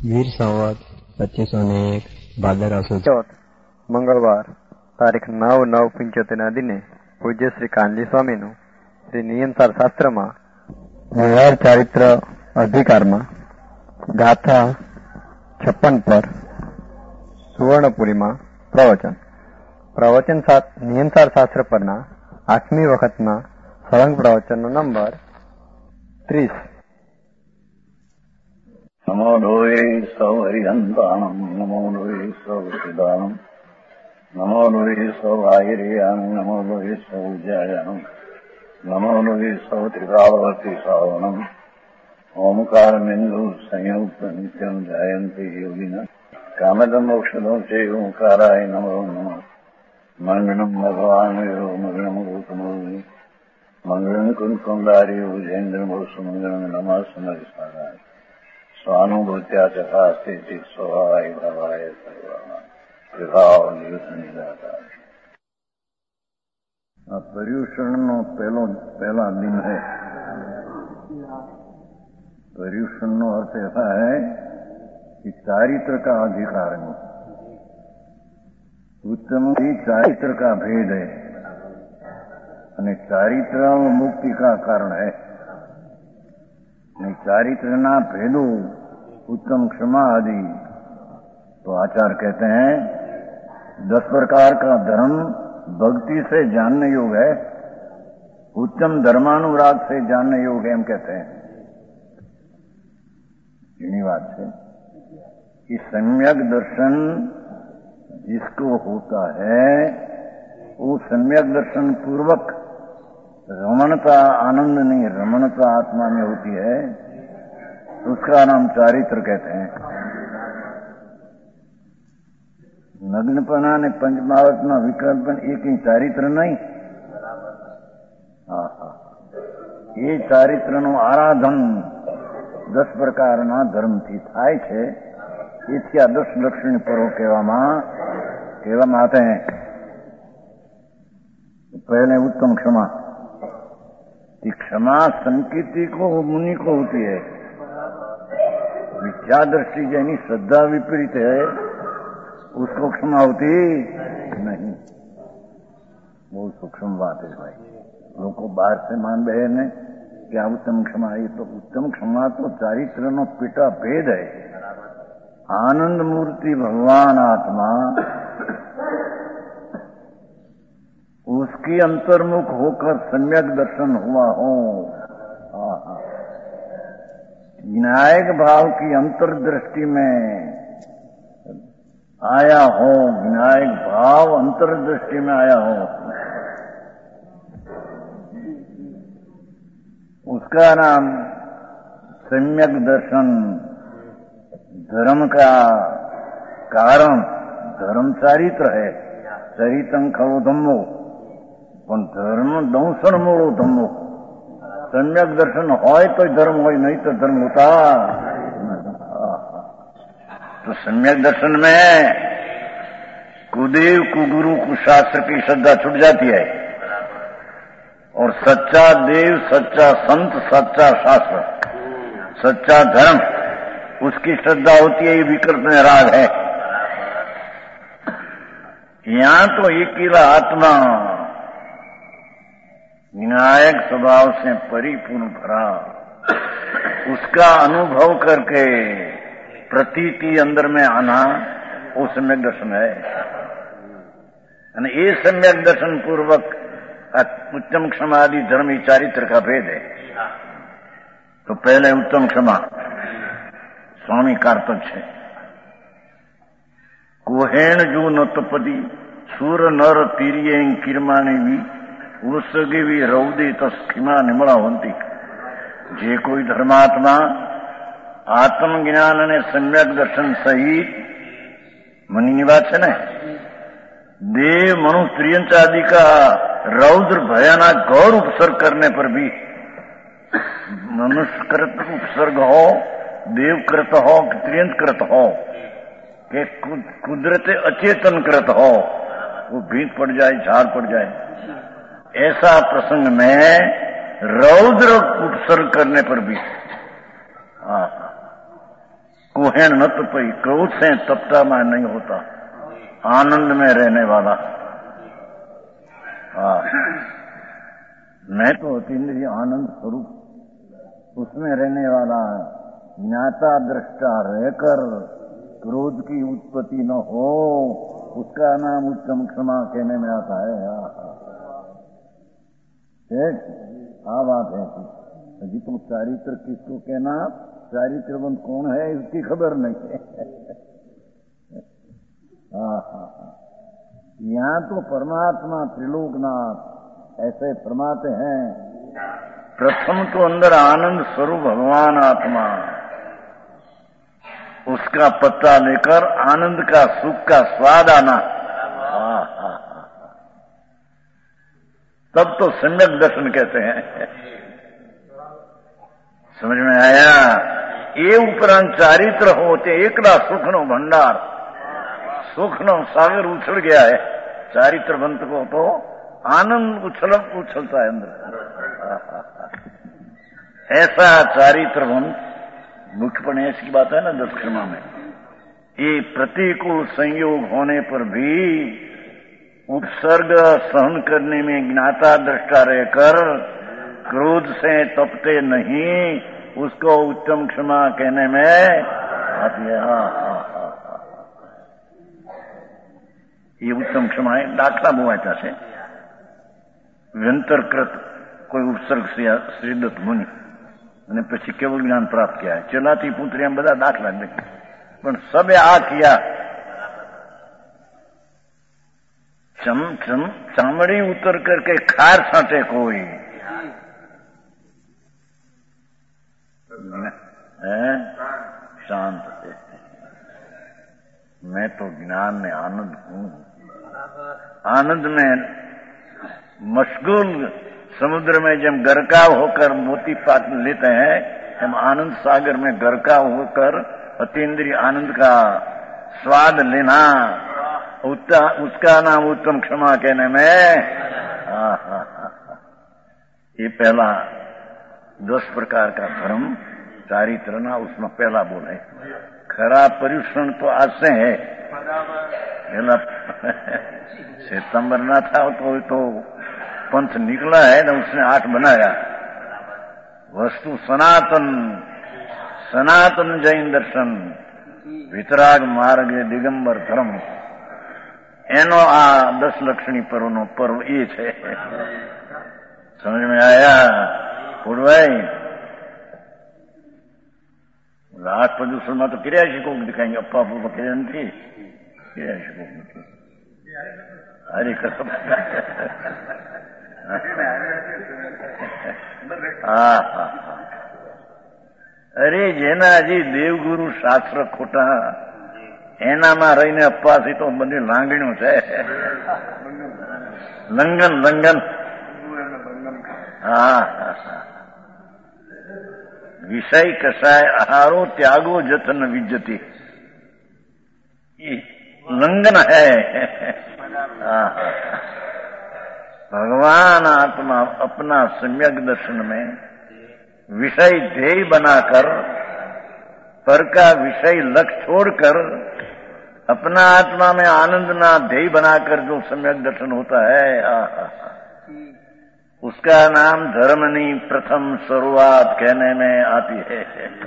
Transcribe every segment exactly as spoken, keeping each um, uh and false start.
વીર સંવત પચીસો ને એક ભાદરવા સુદ ચોથ મંગળવાર તારીખ નવ નવ પંચોતેરના દિને પૂજ્ય શ્રી કાનજી સ્વામીનું શ્રી નિયમસાર શાસ્ત્રમાં વ્યવહાર ચારિત્ર અધિકારમાં ગાથા છપ્પન પર સુવર્ણપુરીમાં પ્રવચન પ્રવચન નિયમસાર શાસ્ત્ર પરના આઠમી વખતના સળંગ પ્રવચનનો નંબર ત્રીસ. नमो लोये सौ हरिहंताणम् नमो लोये सौ सिदानम् नमो लोये सौ आयर्याम् नमो लोये सौ जयानम् नमो लोये सौ त्रिकालवर्ति सावनम् ओंकारमिन्दु संयुक्त नित्यम् जायन्ति योगिनः कामदम् मोक्षदम् च ओंकाराय नमो नमः मंगलम् भगवान् यो मंगलम् गौतमोनि मंगलम् कुंकुमधारी उजेन्द्रमोसुमंगलम् नमः समरिसाराय स्वानुभूत्या चकास्ते स्वभावाय भवाय पर्यूषण नो पहलो पहला दिन है. पर्यूषण नो अर्थ ऐसा है कि चारित्र का अधिकार है. उत्तम ही चारित्र का भेद है અને ચારિત્ર મુક્તિ का कारण है. चारित्र भेदो उत्तम क्षमा आदि. तो आचार्य कहते हैं दस प्रकार का धर्म भक्ति से जानने योग्य है, उत्तम धर्मानुराग से जानने योग्य है. हम कहते हैं इन्हीं बात से कि सम्यक दर्शन जिसको होता है वो सम्यक दर्शन पूर्वक रमणता आनंद नहीं रमणता आत्मा में होती है, उसका नाम चारित्र कहते हैं. नग्नपना ने पंचमावतना विकल्पन एक ही चारित्र नहीं. હા હા એ ચારિત્રનું આરાધન દસ પ્રકારના ધર્મથી થાય છે. એથી આ દસ લક્ષણ પરો કહેવામાં કહેવામાં આતે हैं. पहले उत्तम क्षमा. क्षमा संकीर्ति को मुनि को होती है. मिथ्या दृष्टि यानी श्रद्धा विपरीत है उसको क्षमा होती नहीं. बहुत सूक्ष्म बात है भाई. लोगों को बाहर से मान रहे हैं क्या उत्तम क्षमा है. तो उत्तम क्षमा तो चारित्र नो पिटा भेद है. आनंद मूर्ति भगवान आत्मा उसकी अंतर्मुख होकर सम्यक दर्शन हुआ हो. विनायक भाव की अंतर्दृष्टि में आया हो. विनायक भाव अंतर्दृष्टि में आया हो उसका नाम सम्यक दर्शन. धर्म का कारण धर्म चारित्र है. चरितं खलु धम्मो પણ ધર્મ દંસણ મૂળો ધમ્મો. સમ્યક દર્શન હોય તો ધર્મ હોય, नहीं तो धर्म होता. तो सम्यक दर्शन में कुदेव कुगुरु कुशास्त्र की श्रद्धा छूट जाती है और सच्चा देव सच्चा संत सच्चा शास्त्र सच्चा धर्म उसकी श्रद्धा होती है. ये विकल्प में राग है. यहां तो अकेला आत्मा विनायक स्वभाव से परिपूर्ण भरा उसका अनुभव करके प्रतीति अंदर में आना वो सम्यक दर्शन है. ये सम्यक दर्शन पूर्वक उत्तम क्षमा आदि धर्मी चारित्र का भेद है. तो पहले उत्तम क्षमा स्वामी कार्तक है. कोहेण जो नतपदी सूर नर तीरिये किरमाने भी ઉસગીવી રૌદી તસ્કીમા નિમળાવંતી. જે કોઈ ધર્માત્મા આત્મજ્ઞાન અને સમ્યક દર્શન સહિત મનીની વાત છે ને देव मनुष्य त्रियंच आदि का रौद्र भयानक घोर उपसर्ग करने पर भी मनुष्य कृत उपसर्ग हो, देवकृत हो कि त्रियंच कृत हो कि कुदरत अचेतन कृत हो वो भीत पड़ जाए झाड़ पड़ जाए, ऐसा प्रसंग में रौद्र उपसर्ग करने पर भी कोहेन न तपई, क्रोध से तपता मैं नहीं होता, आनंद में रहने वाला। हाँ, मैं तो अतीन्द्रिय आनंद स्वरूप उसमें रहने वाला, ज्ञाता दृष्टा रहकर क्रोध की उत्पत्ति न हो, उसका नाम उत्तम क्षमा कहने में आता है। हाँ बात है। अभी तुम चारित्र किसको कहना, चारित्रवंत कौन है इसकी खबर नहीं है। हाँ हाँ हाँ, यहाँ तो परमात्मा त्रिलोकनाथ ऐसे फरमाते हैं, प्रथम तो अंदर आनंद स्वरूप भगवान आत्मा, उसका पता लेकर आनंद का सुख का स्वाद आना। हाँ हाँ हाँ, तब तो सम्यक दर्शन कहते हैं। समझ में आया? ये उपरांत चारित्र होते एकला सुख नो भंडार, सुख नो सागर उछल गया है। चारित्रवंत को तो आनंद उछल उछलता है अंदर। ऐसा चारित्रवंत मुख्यपण ऐसी बात है ना दस क्षमा में, ये प्रतिकूल संयोग होने पर भी उपसर्ग सहन करने में ज्ञाता दृष्टा रहकर क्रोध से तपते नहीं, उसको उत्तम क्षमा कहने में आती है। हाँ हाँ हाँ, ये उत्तम क्षमा है। दाखला बोवाचा છે, વ્યંતરકૃત કોઈ ઉપસર્ગ શ્રીદત્ત મુનિ અને પછી કેવળ જ્ઞાન પ્રાપ્ત किया है। चलाती पुत्री हम બધા दाखला नहीं, पर सबे आ किया। चम चम चामड़ी उतर करके खार छाटे कोई है, शांत से। मैं तो ज्ञान में आनंद हूं, आनंद में मशगूल। समुद्र में जब गरकाव होकर मोती पाक लेते हैं, हम आनंद सागर में गरकाव होकर अतीन्द्रिय आनंद का स्वाद लेना, उसका नाम उत्तम क्षमा कहने में। हाँ हाँ हाँ, ये पहला दस प्रकार का धर्म चारित्र ना, उसमें पहला बोले खरा पर्यूषण तो आज से है। पहला सितंबर ना था तो, तो पंथ निकला है ना, उसने आठ बनाया। वस्तु सनातन, सनातन जैन दर्शन, वितराग मार्ग दिगंबर धर्म, एनो आ दस लक्षणी पर्व नो पर्व ये है। समझ में आया? भाई आठ प्रदूषण में तो किरासी को दिखाएंगे, अप्पा अप्पा किरण थी किरासी को हरी कसम। हाँ हाँ, अरे જેનાજી દેવગુરુ શાસ્ત્ર ખોટા એનામાં રહીને અપ્પાથી તો બધી લાંગણીઓ છે। લંગન લંગન હા વિષય કસાય આહારો ત્યાગો જતન વિજ્જતી, लंघन है। भगवान आत्मा अपना सम्यक दर्शन में विषय ध्येय बनाकर, पर का विषय लक्ष्य छोड़कर अपना आत्मा में आनंद ना ध्येय बनाकर जो सम्यक दर्शन होता है, उसका नाम धर्मनी प्रथम शुरुआत कहने में आती है।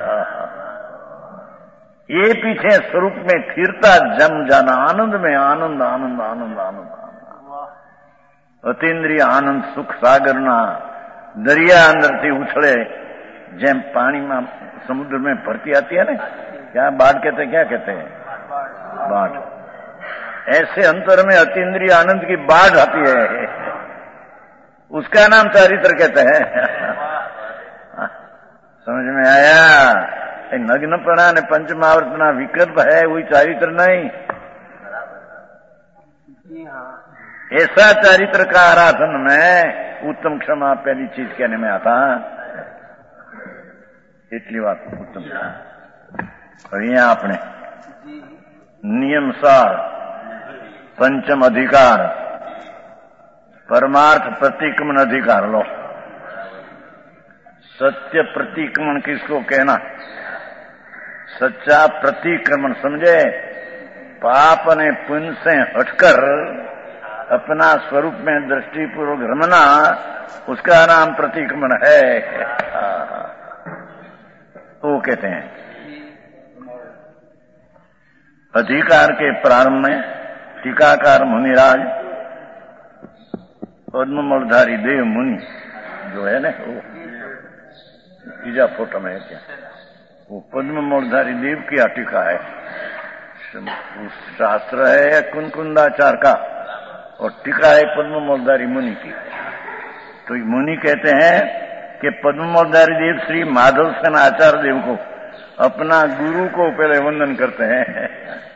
ये पीछे स्वरूप में फिरता जम जाना, आनंद में आनंद आनंद आनंद आनंद अतीन्द्रिय आनंद सुख सागर ना दरिया अंदर थी उछले, जेम पानी में समुद्र में भरती आती है ना, क्या बाढ़ कहते, क्या कहते हैं बाढ़, ऐसे अंतर में अतीन्द्रिय आनंद की बाढ़ आती है, उसका नाम चारित्र कहते हैं। समझ में आया? नग्नपना ने पंचमावर्तना विकल्प है, वही चारित्र नहीं। ऐसा चारित्र का आराधन में उत्तम क्षमा पहली चीज कहने में आता। इतनी बात उत्तम। और यहाँ अपने नियम सार पंचम अधिकार परमार्थ प्रतिक्रमण अधिकार लो। सत्य प्रतिक्रमण किसको कहना? सच्चा प्रतिक्रमण समझे, पाप ने पुण्य से हटकर अपना स्वरूप में दृष्टिपूर्वक रमना, उसका नाम प्रतिक्रमण है। तो कहते हैं अधिकार के प्रारंभ में टीकाकार मुनिराज पद्ममूलधारी देव मुनि जो है ना, वो तीजा फोटो में है क्या, वो पद्ममूलधारी देव की टीका है। शास्त्र है कुनकुंदाचार का और टीका है पद्ममूलधारी मुनि की। तो मुनि कहते हैं कि पद्ममूलधारी देव श्री माधव सेन आचार्य देव को अपना गुरु को पहले वंदन करते हैं।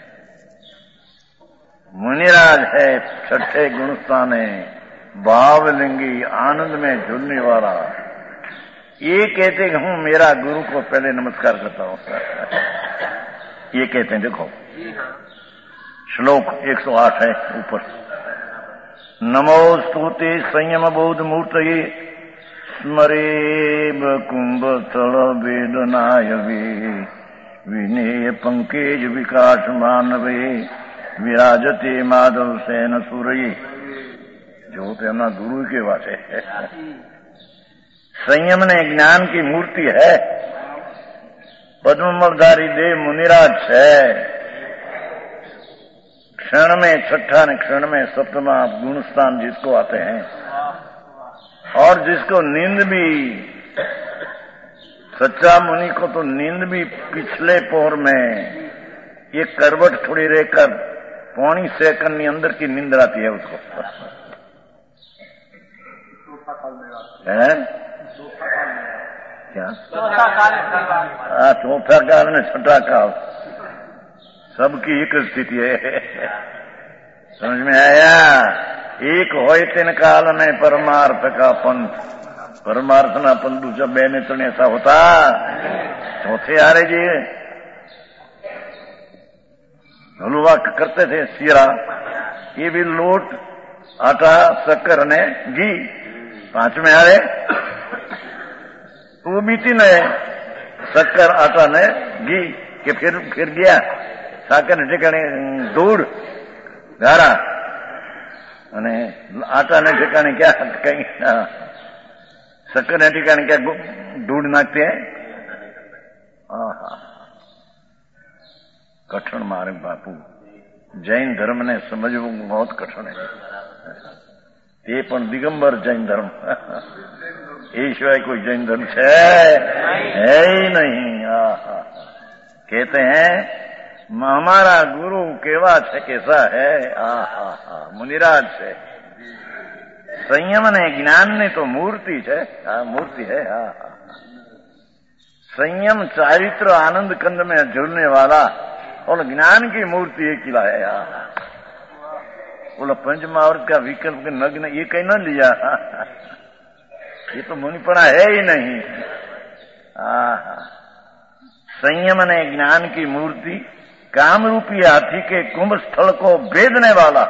मुनिराज है छठे गुणस्थान है, भावलिंगी आनंद में झूलने वाला। ये कहते हैं हूं मेरा गुरु को पहले नमस्कार करता हूं। ये कहते हैं, देखो श्लोक एक सौ आठ है ऊपर, नमोस्तुते संयम बोध मूर्तये स्मरे कुंभ थल वेदनाय वे विनेय पंकेज विकास मानवे विराजते माधव सेन सूर्य। जो तो हमारा गुरु के वासे है। संयम ने ज्ञान की मूर्ति है, पद्ममूलधारी देव मुनिराज है। क्षण में छठा ने क्षण में सप्तमा गुणस्थान जिसको आते हैं, और जिसको नींद भी, सच्चा मुनि को तो नींद भी पिछले पोर में ये करवट थोड़ी रहकर पौनी सेकंड अंदर की नींद आती है उसको है क्या? हाँ, चौथा काल में छठा काल सबकी एक स्थिति है। समझ में आया? एक होय तीन काल में परमार्थ का पंथ, परमार्थ ना पंथ जब बेने तो ऐसा होता। चौथे आ रहे जी हलवा करते थे सीरा, ये भी लोट आटा शक्कर ने घी। पांच में आ रहे वो बीती ने शक्कर आटा ने घी के फिर फिर गया साकर ठिकाने दूध गारा અને આટા ને ठिकाने क्या कहीं शक्कर ने ठिकाने क्या दूध नाखते हैं। कठिन मार्ग बापू, जैन धर्म ने समझવું बहुत कठिन है। ये पण दिगंबर जैन धर्म, ये सिवाय कोई जैन धर्म है ही नहीं। कहते हैं हमारा गुरु केवा है, कैसा है? आ मुनिराज है। संयम ने ज्ञान ने तो मूर्ति है, आ, मूर्ति है। आ, संयम चारित्र आनंद कंद में झूलने वाला और ज्ञान की मूर्ति एक किला है। बोला पंचमावर्त का विकल्प के नग्न ये कहीं न लिया, ये तो मुनिपना है ही नहीं। आ, संयम ने ज्ञान की मूर्ति, काम रूपी हाथी के कुंभ स्थल को भेदने वाला।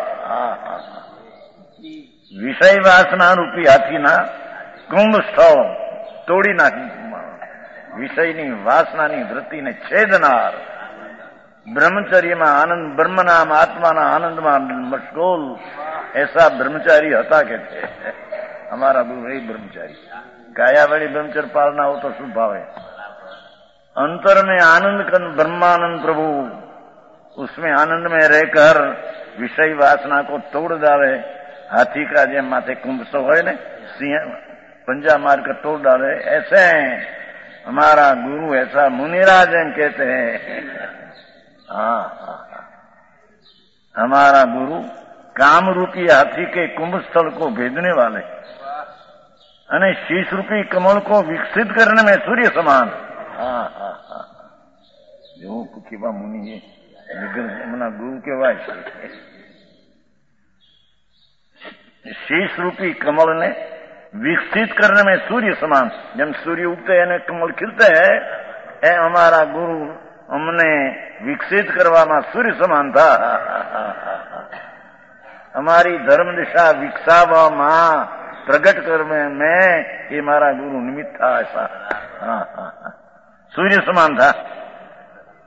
विषय वासना रूपी हाथी ना कुंभ स्थल तोड़ी नाखी, विषयनी वासनानी वृत्ति ने छेदनार, ब्रह्मचर्य में आनंद, ब्रह्म नाम आत्मा ना आनंद में मशगूल ऐसा ब्रह्मचारी हता के थे। हमारा गुरु है ब्रह्मचारी। कायावली ब्रह्मचर्य पालना हो तो शुभ भाव है। अंतर में आनंद कर ब्रह्मानंद प्रभु, उसमें आनंद में रहकर विषय वासना को तोड़ डाले। हाथी का जो माथे कुंभ सो है न, सिंह पंजा मार कर तोड़ डाले, ऐसे हमारा गुरु ऐसा मुनिराज कहते हैं। हाँ हाँ हाँ, हमारा गुरु काम रूपी हाथी के कुंभ स्थल को भेदने वाले અને शीश रूपी कमल को विकसित करने में सूर्य समान। हाँ हाँ हाँ, जो केवा मुनि है गुरु केवा शीश रूपी कमल ने विकसित करने में सूर्य समान। जब सूर्य उगते हैं कमल खिलते हैं, ए हमारा गुरु हमने विकसित करवाना सूर्य समान था। हमारी धर्म दिशा विकसावा मां प्रकट करने में ये हमारा गुरु निमित्त था। ऐसा हाँ हाँ हाँ, सूर्य समान था।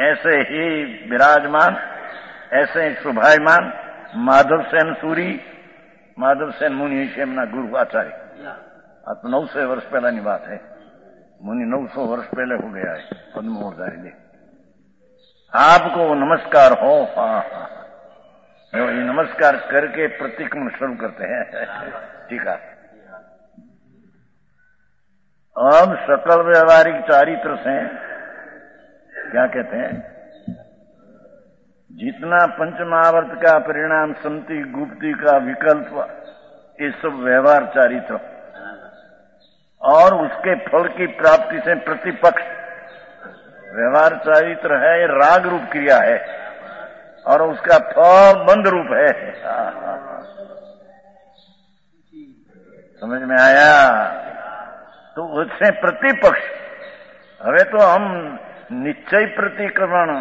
ऐसे ही विराजमान, ऐसे ही शोभायमान माधव सेन सूरी, माधव सेन मुनि છે એમના ગુરુ આચાર્ય. આ તો નવસો વર્ષ પહેલાની વાત है. मुनि नौ सौ वर्ष पहले हो गया है पद्मोधारी ने. आपको नमस्कार हो. हाँ हाँ, ये नमस्कार करके प्रतिक्रमण शुरू करते हैं. ठीक है. अब सकल व्यवहारिक चारित्र से क्या कहते हैं, जितना पंचमावर्त का परिणाम, संति गुप्ति का विकल्प, ये सब व्यवहार चारित्र, और उसके फल की प्राप्ति से प्रतिपक्ष व्यवहार चारित्र है. ये राग रूप क्रिया है और उसका फल बंध रूप है. समझ में आया? तो उससे प्रतिपक्ष. हवे तो हम निश्चय प्रतिक्रमण,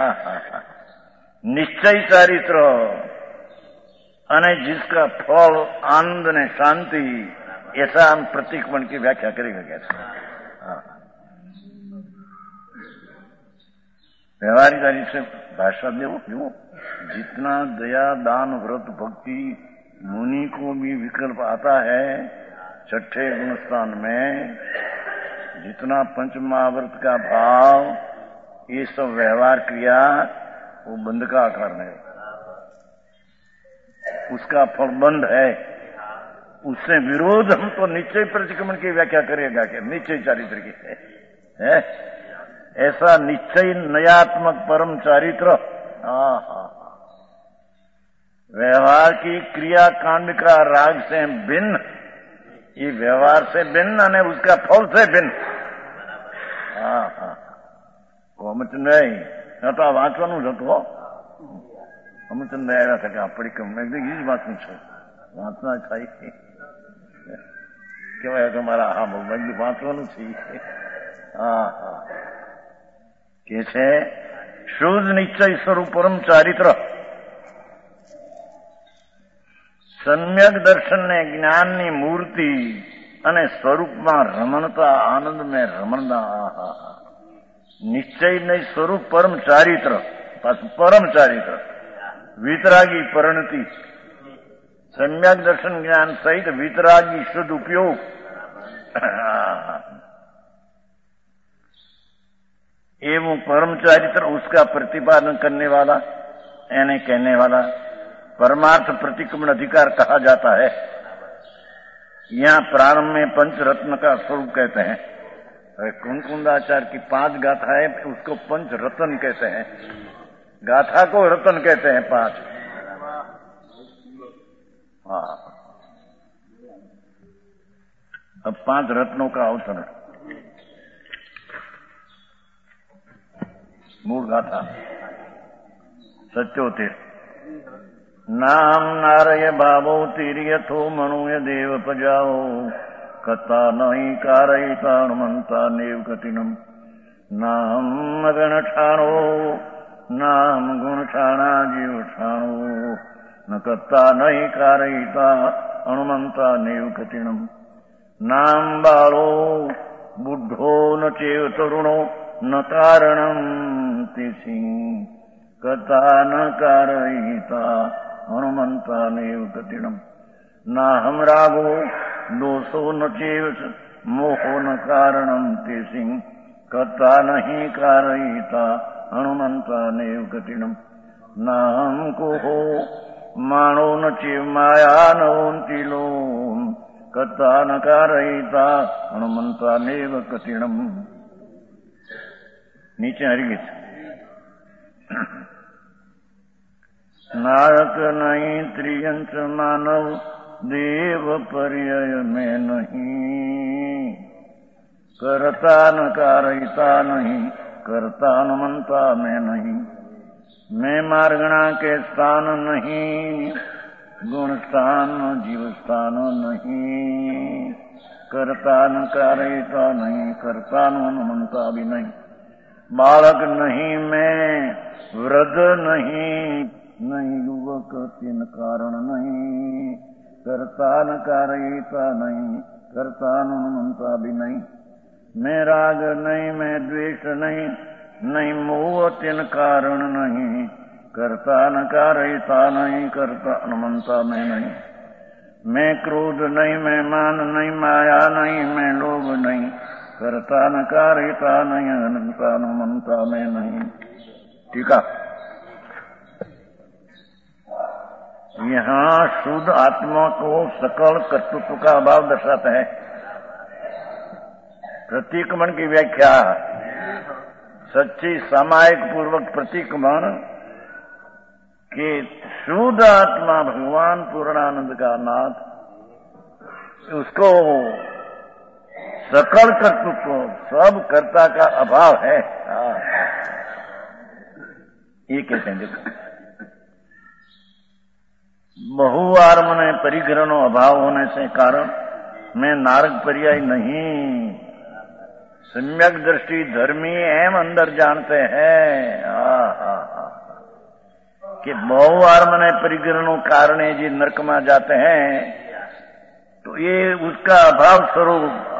निश्चय चारित्र અને जिसका फल आनंद ने शांति, ऐसा हम प्रतिक्रमण की व्याख्या करेंगे. कैसे व्यवहारिक तारीख से भाषा देव क्यों, जितना दया दान व्रत भक्ति मुनि को भी विकल्प आता है छठे गुणस्थान में, जितना पंचमावर्त का भाव, ये सब व्यवहार क्रिया वो बंध का आकार है, उसका फल बंध है. उससे विरोध हम तो निश्चय प्रतिक्रमण की व्याख्या करेगा कि निश्चय चारित्र की है, है? ऐसा निश्चय नयात्मक परम चारित्र. व्यवहार की क्रिया कांड का राग से भिन्न, ये व्यवहार से भिन्न અને उसका फल से भिन्न. હા હા, અમચંદ નહીં તો આ વાંચવાનું જ હતું. અમચંદ આવ્યા હતા કે આ પરિક્રમણ એ જ વાંચવું છે, વાંચના થાય કેવાય કે મારા હા વાંચવાનું છે. હા હા, કે છે શુદ્ધ નિશ્ચય સ્વરૂપ પરમ ચારિત્ર, સમ્યક દર્શન ને જ્ઞાનની મૂર્તિ અને સ્વરૂપમાં રમણતા, આનંદમય રમણતા. નિશ્ચય નહીં સ્વરૂપ પરમ ચારિત્ર, પાછું પરમ ચારિત્ર, વિતરાગી પરિણતિ, सम्यक दर्शन ज्ञान सहित वितरागी शुद्ध उपयोग. एवं परम चारित्र उसका प्रतिपादन करने वाला, यानी कहने वाला परमार्थ प्रतिक्रमण अधिकार कहा जाता है. यहाँ प्रारंभ में पंचरत्न का स्वरूप कहते हैं. कुंकुंदाचार्य की पांच गाथा है, उसको पंच रत्न कहते हैं. गाथा को रत्न कहते हैं पांच. हाँ, अब पांच रत्नों का अवतरण. मूल गाथा सत्योतिर. नाम नारय भावो तीर्यथो मनुय देव पजाओ, कथा नहीं कारयिता हनुमंता नेव कठिनम. नाम गण ठाणो, नाम गुण ठाणा जीव ठाणो, न कत्ता नहीं कारयिता हनुमंता नेव कठिनम. नाम बालो बुद्धो न चेव तरुणो, न कारणम तिसि, कथा न कारयिता हनुमंता नेव कठिनम. नाहम रागो दोषो न चेव मोहो न कारणम तिसि, कथा नहीं कारयिता हनुमंता नेव कठिनम. नाहम कोहो मानो न चेव माया नवंति लोम, कथा न कारयिता हनुमंता नेव कठिनम. नीचे हरिगीत. नायक नहीं त्रियंच मानव देव पर्यय में नहीं, करता न कारयिता नहीं, करता हनुमंता में नहीं. मैं मार्गणा के स्थान नहीं, गुण स्थान जीव स्थान नहीं, करता न कारयिता नहीं, करता न हनुमंता भी नहीं. बालक नहीं मैं, वृद्ध नहीं, नहीं युवक तीन कारण नहीं, करता न कारयिता नहीं, करता न हनुमंता भी नहीं. मैं राग नहीं, मैं द्वेष नहीं, नहीं मोह तिन कारण नहीं, करता न कारयता नहीं, करता न मनता में नहीं। मैं क्रोध नहीं, मैं मान नहीं, माया नहीं, मैं लोभ नहीं, करता न कारयता नहीं, अनंता न मनता में नहीं। ठीक है, यहाँ शुद्ध आत्मा को सकल कर्तृत्व का अभाव दर्शाता है। प्रतीकमण की व्याख्या सच्ची सामायिक पूर्वक प्रतीकमण कि शुद्ध आत्मा भगवान पूर्णानंद का नाथ, उसको सकल कर्तृत्व सब कर्ता का अभाव है। ये कहते हैं देखो, बहुआर्मने परिग्रहणों अभाव होने से कारण मैं नारक पर्याय नहीं। सम्यक दृष्टि धर्मी एम अंदर जानते हैं कि बहुआर्मने परिग्रहणों कारण जी नरक में जाते हैं, तो ये उसका अभाव स्वरूप।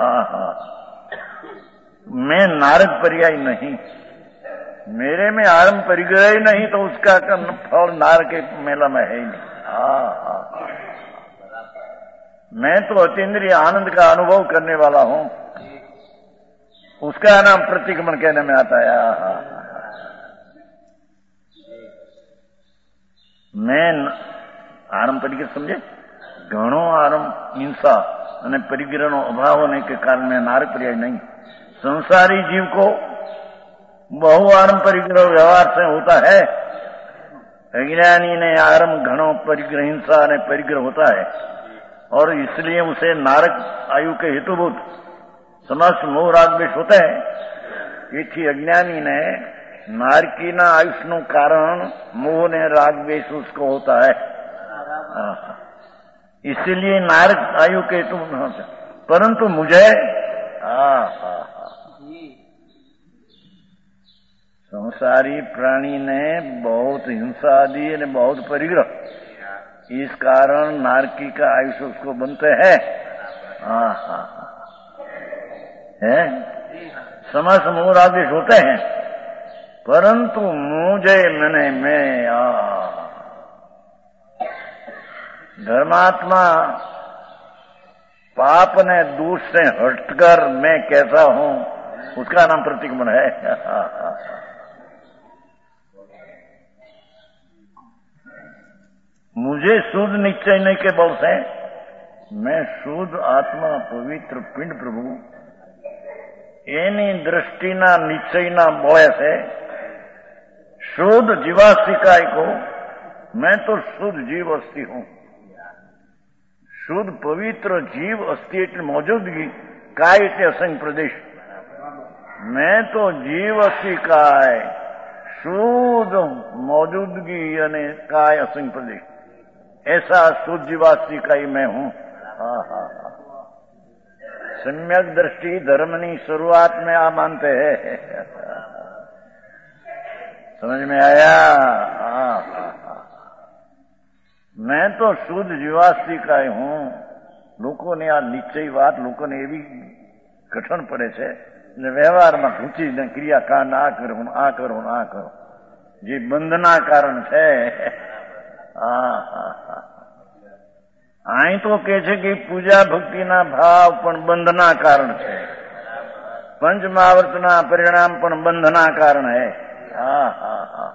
मैं नारक पर्याय नहीं, मेरे में आरम परिग्रह ही नहीं, तो उसका फल नार के मेला में है ही नहीं। मैं तो अतीन्द्रिय आनंद का अनुभव करने वाला हूं, उसका नाम प्रतिक्रमण कहने में आता है। मैं आरम परिग्रह समझे, घणो आरम हिंसा અને પરિગ્રહનો અભાવ होने के कारण में नारक पर्याय नहीं। संसारी जीव को बहु आरम परिग्रह व्यवहार से होता है, अज्ञानी ने आरम घणो परिग्रह हिंसा ने परिग्रह होता है, और इसलिए उसे नारक आयु के हेतुभूत समस्त मोह राग द्वेष होते हैं। તેથી अज्ञानी ने नारकी ना आयुष्नु कारण मोह ने राग द्वेष उसको होता है, इसीलिए नारक आयु के हेतु होता। परंतु मुझे संसारी प्राणी ने बहुत हिंसा दी ने बहुत परिग्रह, इस कारण नारकी का आयुष्य उसको बनते हैं। हाँ हाँ है, समस्त मोह राग द्वेष होते हैं, परंतु मुझे मैंने मैं आ धर्मात्मा पाप ने दूर से हटकर मैं कैसा हूं, उसका नाम प्रतिक्रमण है। मुझे शुद्ध निश्चय नहीं के बल से मैं शुद्ध आत्मा पवित्र पिंड प्रभु एनी दृष्टिना निश्चयना बळे से शुद्ध जीवास्तिकाय को मैं तो शुद्ध जीव अस्थि हूं। शुद्ध पवित्र जीव अस्थि એટલે मौजूदगी काय એટલે असंग प्रदेश। मैं तो जीव अस्थि काय शुद्ध मौजूदगी અને काय असंग प्रदेश, ऐसा शुद्ध जीवास्ति का ही मैं हूं। सम्यक दृष्टि धर्मनी शुरुआत में आ मानते हैं, समझ में आया? मैं तो शुद्ध जीवास्ति का ही हूं। લોકોને આ નિશ્ચય વાત લોકોને એવી કઠણ પડે છે ને વ્યવહારમાં ઘૂંચીને ક્રિયાકાંડ આ કરો આ કરો આ કરો, જે બંધના કારણ છે। અહીં તો કે છે કે પૂજા ભક્તિના ભાવ પણ બંધના કારણ છે, પંચમહાવર્તના પરિણામ પણ બંધના કારણ है। હા હા હા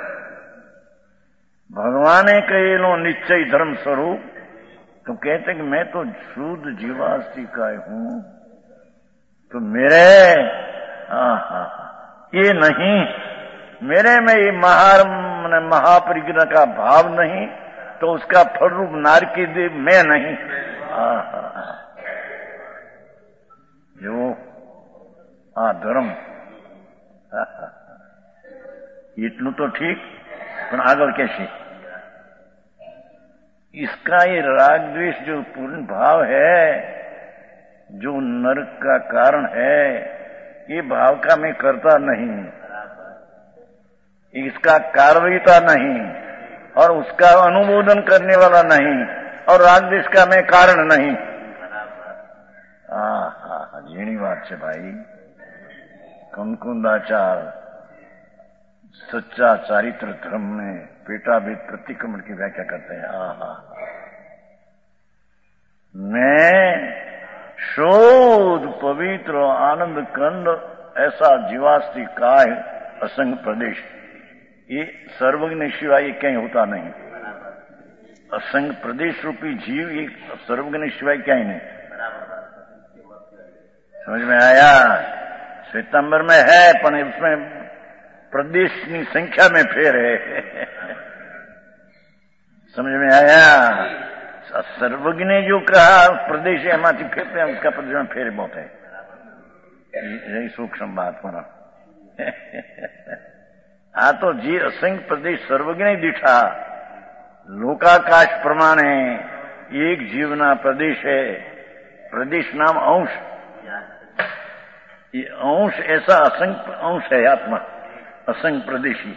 भगवाने कहेलो निश्चय धर्म स्वरूप, तो कहते कि मैं तो शुद्ध जीवास्ति का हूं, तो मेरे आहा ये नहीं, मेरे में ये महारम महापरिग्रह का भाव नहीं, तो उसका फल रूप नारकी देव मैं नहीं। आहा जो आ धर्म इतनु तो ठीक, पर आगे कैसे इसका ये राग द्वेष जो पूर्ण भाव है, जो नरक का कारण है, ये भाव का मैं करता नहीं, इसका कार्रवाईता नहीं, और उसका अनुमोदन करने वाला नहीं, और राग द्वेष का मैं कारण नहीं। हाँ हाँ झीणी बात है भाई। कंकुंदाचार सच्चा चारित्र धर्म में पेटाभेद प्रतिक्रमण की व्याख्या करते हैं। आहा, मैं शोध पवित्र आनंद कंद ऐसा जीवास्ति काय असंग प्रदेश, ये सर्वज्ञ शिवाय ये कहीं होता नहीं। असंग प्रदेश रूपी जीव ये सर्वज्ञ शिवाय क्या ही नहीं। समझ में आया? श्वेतांबर में है पर उसमें प्रदेश की संख्या में फेर है। समझ में आया? सर्वज्ञ ने जो कहा प्रदेश एमाथी फेरते हैं, उसका प्रदेश में फेर बहुत है। यही सूक्ष्म बात होना। आ तो जी असंख्य प्रदेश सर्वज्ञ ने दिठा, लोकाकाश प्रमाणे एक जीवना प्रदेश है। प्रदेश नाम अंश, ये अंश ऐसा असंख्य अंश है आत्मा, असंख्य प्रदेशी।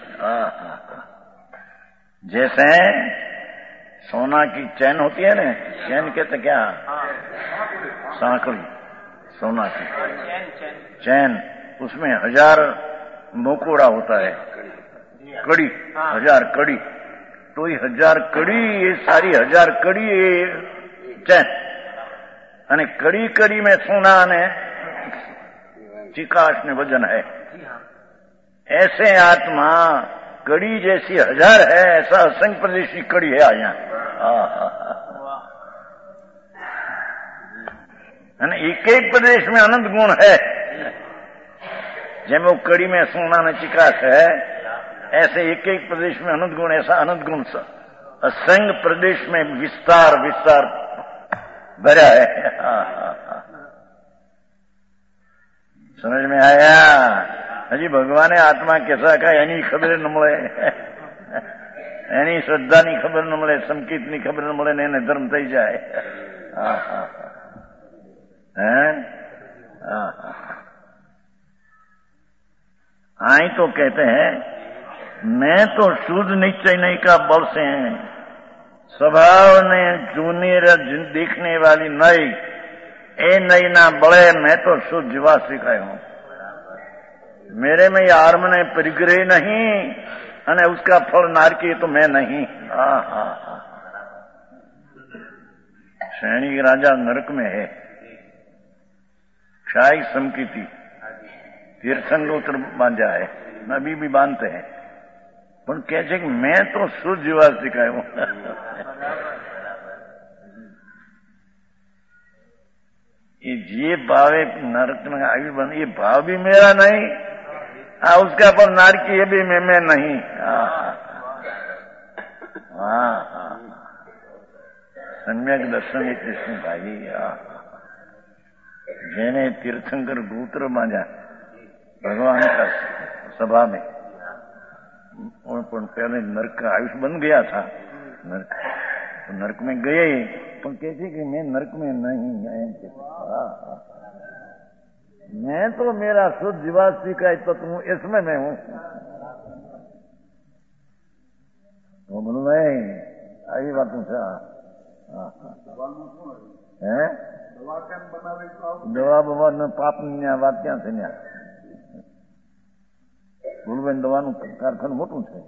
जैसे सोना की चैन होती है ना, चैन कहते क्या? सांकड़ी, सोना की चैन, उसमें हजार मोकोड़ा होता है, कड़ी, हजार कड़ी। तो ये हजार कड़ी, ये सारी हजार कड़ी ये चैन, અને कड़ी कड़ी में सोना ने चिकास ने वजन है। ऐसे आत्मा कड़ी जैसी हजार है, ऐसा असंख्य प्रदेश की कड़ी है यहाँ। एक एक प्रदेश में अनंत गुण है। जैसे वो कड़ी में सोना ने चिकास है, ऐसे एक एक प्रदेश में अनंत गुण, ऐसा अनंत गुण असंख्य प्रदेश में विस्तार विस्तार भरा है। समझ में आया? हजी भगवाने आत्मा कैसा कहा एनी खबर न મળે, એની શ્રદ્ધાની ખબર ન મળે, સંકેતની ખબર ન મળે ને એને ધર્મ થઈ જાય। आई तो कहते हैं मैं तो शुद्ध निश्चय नहीं का बल से स्वभाव ने जूनी देखने वाली नई, ए नई ना बड़े मैं तो शुद्ध जीवाश्री का हूं। मेरे में ये आर्म ने परिग्रह नहीं, अने उसका फल नारकी तो मैं नहीं। सैनिक राजा नरक में है, क्षाई समकीति तीर्थंगोत्र बांधा है, नबी भी बांधते हैं, पर कहते कि मैं तो शुद्ध जीवाश्री का हूं। ये जे भावे नरक में आयु बन, ये भाव भी मेरा नहीं, हाँ उसका पर नारकी ये भी मैं मैं नहीं। हाँ हाँ सम्यक दर्शन ये कृष्ण भाई। जेने तीर्थंकर गोत्र बांधा भगवान का सभा में, और पहले नरक का आयुष बन गया था। नरक तो नरक में गए, पर कहते कि मैं नरक में नहीं। मैं तो मेरा शुद्ध जीवाश्री का तत्व हूं, इसमें मैं हूं। तो बोलो भाई आई बात है। दवा बवा न पाप बात क्या છે ન્યા? બોલુભાઈ દવાનું કારખાનું મોટું છે।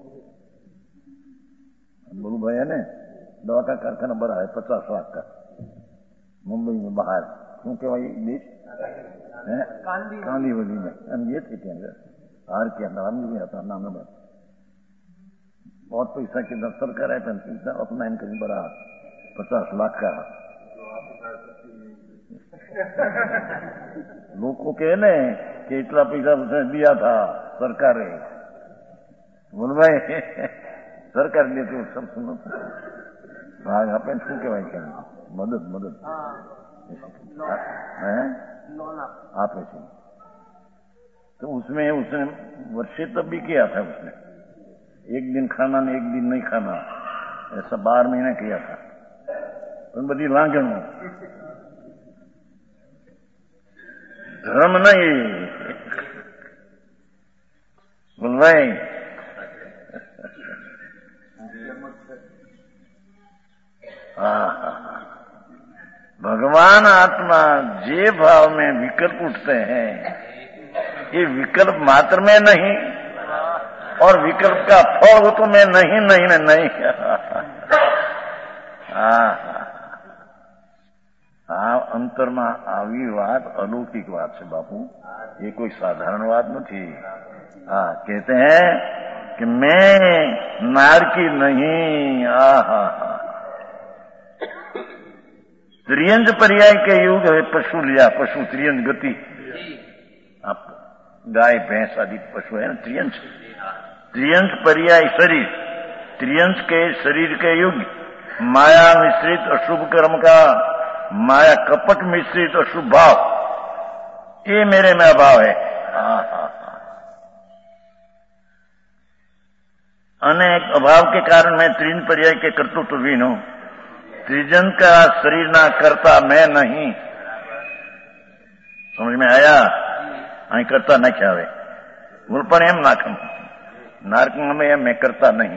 बोलूभाई है ने दवा का कारखाना बड़ा है, पचास लाख का, मुंबई में बाहर। શું કહેવાય દેશ? कांदीवली में। ये थे क्या हार के नाम भी आता नाम में बहुत पैसा के दस सरकार है, पैसा अपना इनकम बड़ा पचास लाख का। लोग को कहे ने कि इतना पैसा उसने दिया था सरकारे। बोल भाई सरकार देती हो सब सुनो। हाँ अपन शू के भाई क्या मदद मदद आप ऐसे, तो उसमें उसने वर्षे तब भी किया था। उसने एक दिन खाना ने एक दिन नहीं खाना, ऐसा बारह महीना किया था। उन बड़ी लांगण धर्म नहीं बोल भाई। भगवान आत्मा जे भाव में विकल्प उठते हैं, ये विकल्प मात्र में नहीं, और विकल्प का फल हो तो मैं नहीं नहीं नहीं नहीं हाँ આ અંતરમાં આવી વાત અલૌકિક વાત છે બાપુ, ये कोई साधारण बात नहीं। हाँ, कहते हैं कि मैं नारकी नहीं। आहा, त्रियंज पर्याय के युग है। पशु लिया, पशु त्रियंज गति, आप गाय भैंस आदि पशु है ना, त्रियंज त्रियंज पर्याय शरीर, त्रियंज के शरीर के युग, माया मिश्रित अशुभ कर्म का, माया कपट मिश्रित अशुभ भाव, ये मेरे में अभाव है। अनेक अभाव के कारण मैं त्रियंज पर्याय के कर्तृत्वहीन हूं। त्रिजन का शरीर ना करता मैं नहीं। समझ में आया? અહીં કરતા નાખ્યા આવે બોલ પણ એમ નાખમ નારકમાં એમ मैं करता नहीं।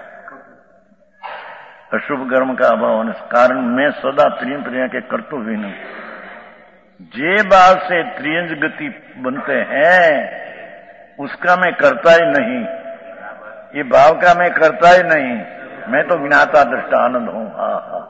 अशुभ कर्म का अभाव होने कारण मैं सदा त्रियंज पर्याय के कर्तव्यहीन हूं। जे भाव से त्रियंज गति बनते हैं उसका मैं करता ही नहीं, ये भाव का मैं करता ही नहीं। मैं तो ज्ञाता दृष्टा आनंद हूं। हाँ हाँ,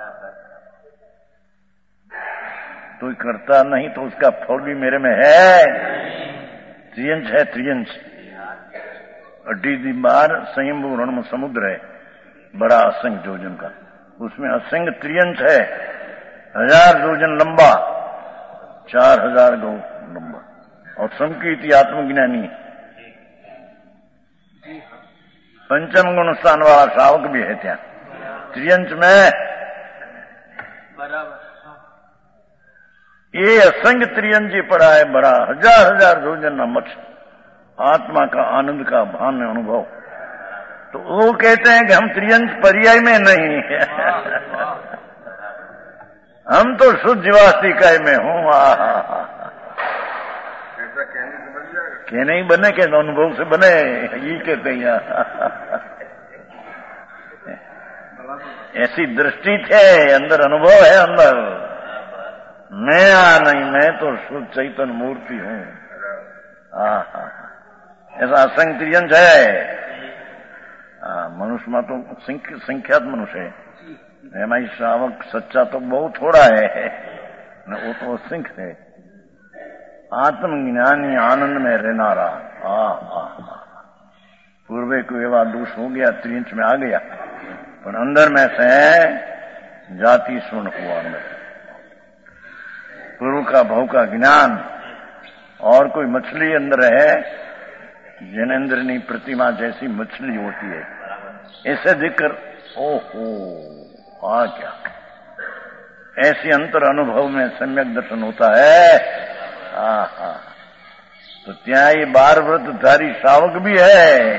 तो करता नहीं तो उसका फल भी मेरे में है। त्रियंज है, त्रियंज अड्डी दी बार संयंभू रण में समुद्र है बड़ा असंख्य जोजन का, उसमें असंख्य त्रियंज है। हजार जोजन लंबा, चार हजार गौ लंबा, और समकीर्ति आत्मज्ञानी पंचम गुण स्थान वाला श्रावक भी है त्या त्रियंज में। ये असंख्य त्रियंजी पड़ा है बड़ा, हजार हजार जोजन मठ, आत्मा का आनंद का भान अनुभव। तो वो कहते हैं कि हम त्रियंज पर्याय में नहीं है हम तो शुद्ध जीवास्तिकाय में हूं। के नहीं बने के अनुभव से बने, ये कहते हैं। ऐसी दृष्टि थे, अंदर अनुभव है, अंदर मैं आ नहीं, मैं तो शुद्ध चैतन्य मूर्ति हूं। ऐसा असंख्य त्रियंज है। मनुष्य में तो संख्यात मनुष्य है, एम श्रावक सच्चा तो बहुत थोड़ा है, वो तो असंख्य है। आत्मज्ञानी आनंद में रहनारा। पूर्वे को एवा दोष हो गया, त्रियंज में आ गया, पर अंदर में से जाति सुन हुआ में पूर्व का भाव का ज्ञान। और कोई मछली अंदर है, जैनेन्द्र की प्रतिमा जैसी मछली होती है, ऐसे देखकर ओहो आ क्या, ऐसी अंतर अनुभव में सम्यक दर्शन होता है। आहा, तो त्या ये बार व्रतधारी श्रावक भी है।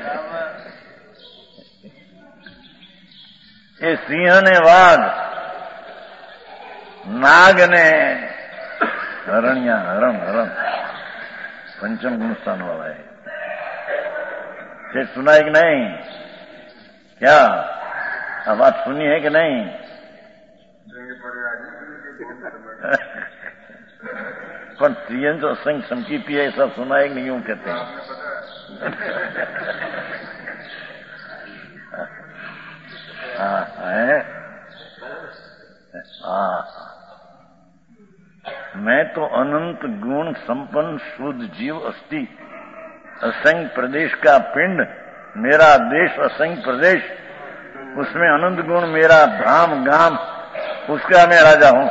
ये सिंह ने वाघ, नाग ने हरणिया, हरण हरण पंचम गुण स्थान वाला है। ये सुना है कि नहीं? क्या अब बात सुनी है कि नहीं? पर त्रियंज असंख्य संकीर्ति है, ऐसा सुना है कि नहीं? यूं कहते हैं। हाँ है, हाँ। मैं तो अनंत गुण संपन्न शुद्ध जीव अस्थि, असंख्य प्रदेश का पिंड, मेरा देश असंख्य प्रदेश, उसमें अनंत गुण मेरा धाम गाम, उसका मैं राजा हूं।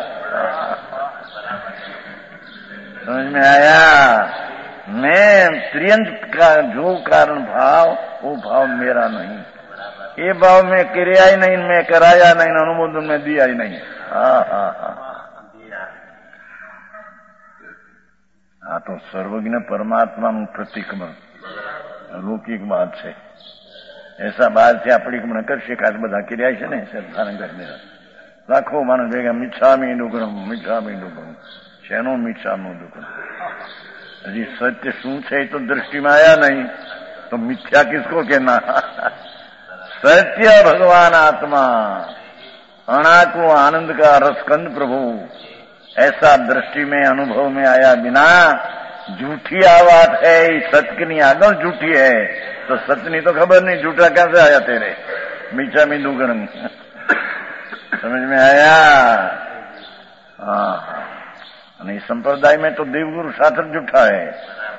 समझ में आया? मैं त्रियंज का जो कारण भाव, वो भाव मेरा नहीं। ये भाव में क्रिया ही नहीं, मैं कराया नहीं, अनुमोदन में दिया ही नहीं। हाँ हाँ हाँ हाँ, तो सर्वज्ञ परमात्मा प्रतिक्रमण લૌકિક વાત છે। ऐसा બહારથી આપણી ન કરશે કે આજ બધા કર્યા છે ને ધારણ કરીને લાખો માણસ ભેગા મીઠામી ડુકડમ મીઠામી ડુકડમ શેનો મીઠાનું ડુકડમ। હજી સત્ય શું છે એ તો દ્રષ્ટિમાં આયા નહીં, તો મિથ્યા કિસકો कहना। सत्य भगवान आत्मा, अणाकु आनंद का रसकंद प्रभु, ऐसा दृष्टि में अनुभव में आया बिना झूठी आ बात है सतकनी आगल झूठी है तो सतनी तो खबर नहीं झूठा कैसे आया तेरे मीठा मींदू गरम समझ में आया। हाँ नहीं संप्रदाय में तो देवगुरु शास्त्र झूठा है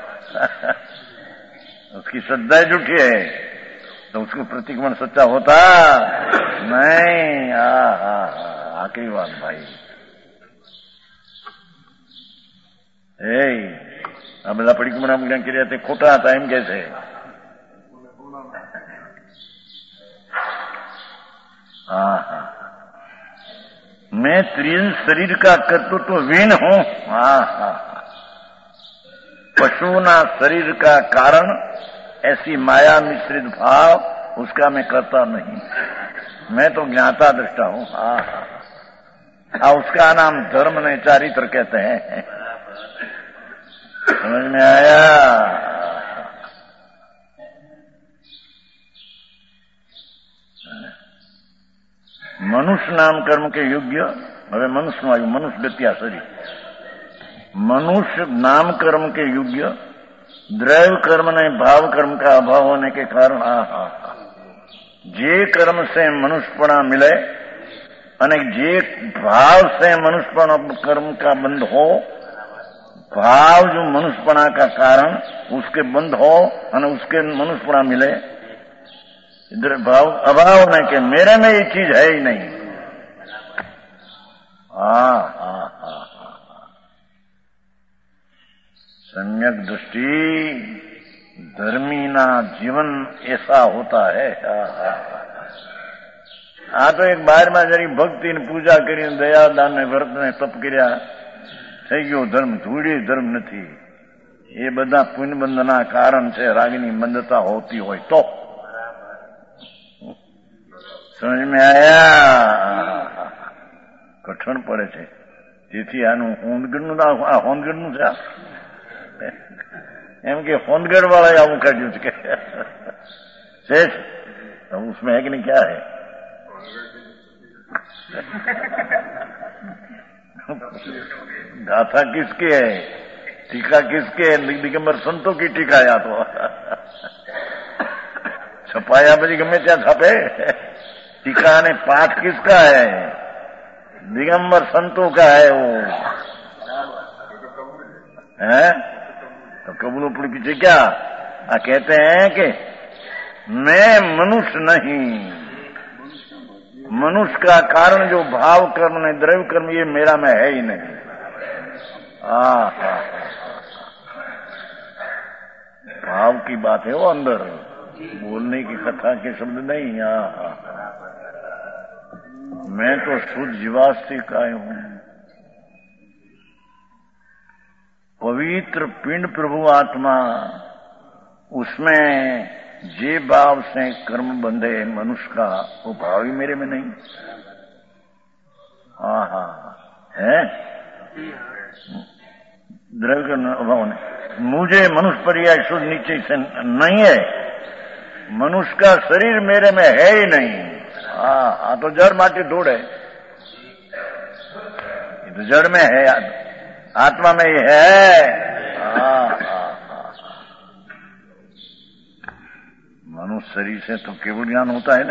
उसकी श्रद्धा झूठी है तो उसको प्रतिक्रमण सच्चा होता नहीं। आखिरी बात भाई ए આ બધા પરિક્રમા કર્યા તે ખોટા હતા એમ કે છે। हाँ हाँ मैं त्रियन शरीर का कर्तृत्व वीन हूं। हाँ हाँ पशुना शरीर का कारण ऐसी माया मिश्रित भाव उसका मैं करता नहीं मैं तो ज्ञाता दृष्टा हूं। हाँ हाँ उसका नाम धर्म ने चारित्र कहते हैं। समझ में आया। मनुष्य नाम कर्म के योग्य હવે મનુષ્યનું આવ્યું મનુષ્ય ગત્યા શરીર मनुष्य नाम कर्म के योग्य द्रव्य कर्म ने भाव कर्म का अभाव होने के कारण आ जे कर्म से मनुष्यपणा मिले अने जे भाव से मनुष्यपणा कर्म का बंध हो भाव जो मनुष्यपणा का कारण उसके बंध हो और उसके मनुष्यपणा मिले इधर भाव अभाव होने के मेरे में ये चीज है ही नहीं। हाँ हाँ हाँ सम्यक दृष्टि धर्मी ना जीवन ऐसा होता है। आ तो एक बार में जरी भक्ति ने पूजा करी दया दान ने व्रत ने तप कर्या થઈ ગયો ધર્મ ધૂળી ધર્મ નથી એ બધા પુણ્યબંધના કારણ છે રાગની મંદતા હોતી હોય તો સમજ में आया। કઠણ પડે છે તેથી આનું હોંદગઢનું આ હોંદગઢનું છે એમ કે હોંદગઢ वाला આવું કાઢ્યું છે કે तो उसमें है कि नहीं क्या है गाथा किसकी है टीका किसके है दिगंबर संतों की टीका या तो छपाया बजी गमे त्या छापे टीका ने पाठ किसका है दिगंबर संतों का है वो है तो कबूलों पर पीछे क्या आ कहते हैं कि मैं मनुष्य नहीं मनुष्य का कारण जो भाव कर्म ने द्रव्य कर्म ये मेरा में है ही नहीं। हाँ हाँ भाव की बात है वो अंदर बोलने की कथा के शब्द नहीं। हाँ मैं तो शुद्ध जीवास्तिक आया हूं पवित्र पिंड प्रभु आत्मा उसमें जे भाव से कर्म बंधे मनुष्य का वो भाव ही मेरे में नहीं। हाँ हाँ है द्रव्य अभाव ने मुझे मनुष्य पर्याय शुद्ध नीचे से नहीं है मनुष्य का शरीर मेरे में है ही नहीं। हाँ हाँ तो जड़ माटी धूड़ है ये तो जड़ में है आत्मा में ही है। हाँ मनुष्य शरीर से तो केवल ज्ञान होता है ना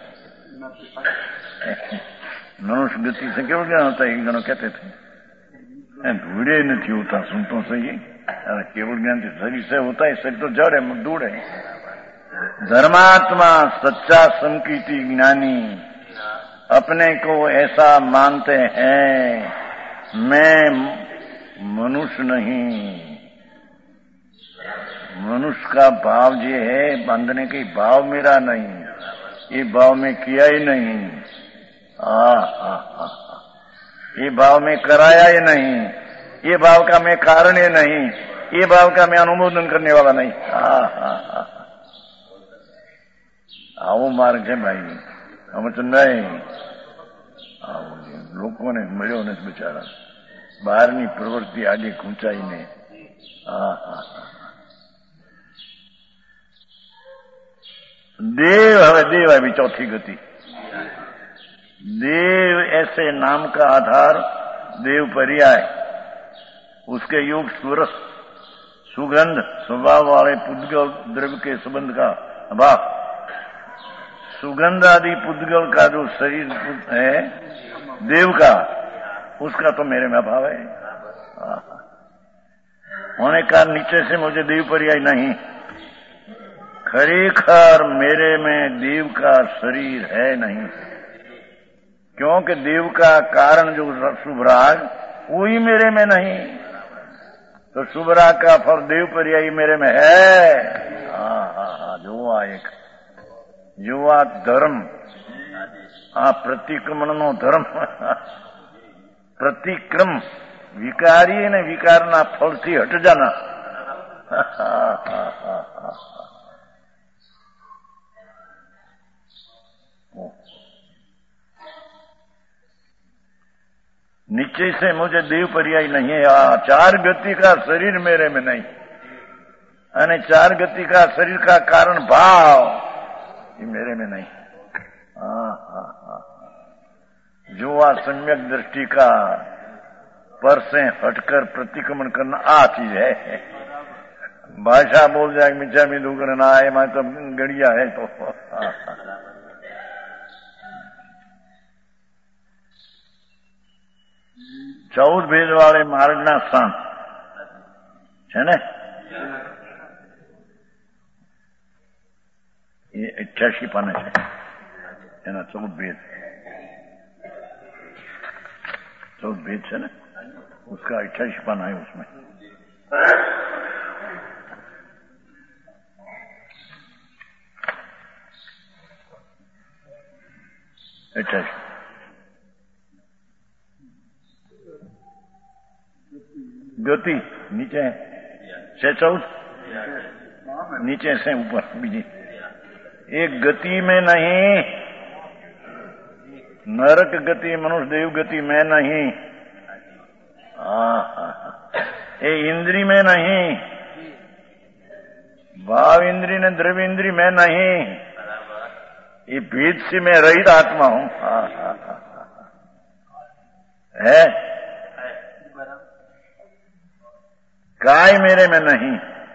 मनुष्य गति से केवल ज्ञान होता है एक जनो कहते थे धूड़े नहीं होता सुनतो सही केवल ज्ञान शरीर से होता है शरीर तो जड़ है धूड़ है। धर्मात्मा सच्चा संकीर्ति ज्ञानी अपने को ऐसा मानते हैं मैं मनुष्य नहीं मनुष्य का भाव ये है बांधने के भाव मेरा नहीं ये भाव में किया ही नहीं। हाँ हाँ हाँ ये भाव में कराया ही नहीं ये भाव का मैं कारण ही नहीं ये भाव का मैं अनुमोदन करने वाला नहीं। हाँ हाँ हाँ આવો માર્ગ છે ભાઈ અમે તો નહીં આવો લોકોને મળ્યો નથી બિચારા બહારની પ્રવૃત્તિ આજે ખૂંચાઈને। હા હા देव हवे देव है भी चौथी गति देव ऐसे नाम का आधार देव पर्याय उसके योग सूरत सुगंध स्वभाव वाले पुद्गल द्रव्य के संबंध का अभाव, सुगंध आदि पुद्गल का जो शरीर है देव का, उसका तो मेरे में अभाव है। होने का नीचे से मुझे देव पर्याय नहीं, खरेखर मेरे में देव का शरीर है नहीं, क्योंकि देव का कारण जो शुभराग वही मेरे में नहीं, तो शुभराग का फल देव पर्यायी मेरे में है। हाँ हाँ हाँ, जो आ एक जो आ धर्म, आ प्रतिक्रमण नो धर्म, प्रतिक्रम विकारी ने विकारना फलથી हट जाना। नीचे से मुझे देव पर्याय नहीं है। आ, चार गति का शरीर मेरे में नहीं, अने चार गति का शरीर का कारण भाव ये मेरे में नहीं। हाँ हाँ हाँ, जो आ सम्यक दृष्टि का पर से हटकर प्रतिक्रमण करना आ चीज है। भाषा बोल जाए मिचा मिलू करना आए मैं तो गड़िया है तो। चौदह भेद वाले मार्गना स्थान है ने, ये अठासी पाने है ना, चौदह भेद, चौदह भेद है ना, उसका अठासी पाना है उसमें। अठासी गति नीचे से चौदह, नीचे से ऊपर बीजी एक गति में नहीं, नरक गति मनुष्य देव गति में नहीं, ये इंद्री में नहीं, भाव इंद्री ने द्रव्य इंद्री में नहीं, ये भेद से मैं रहित आत्मा हूं। है काय मेरे में नहीं,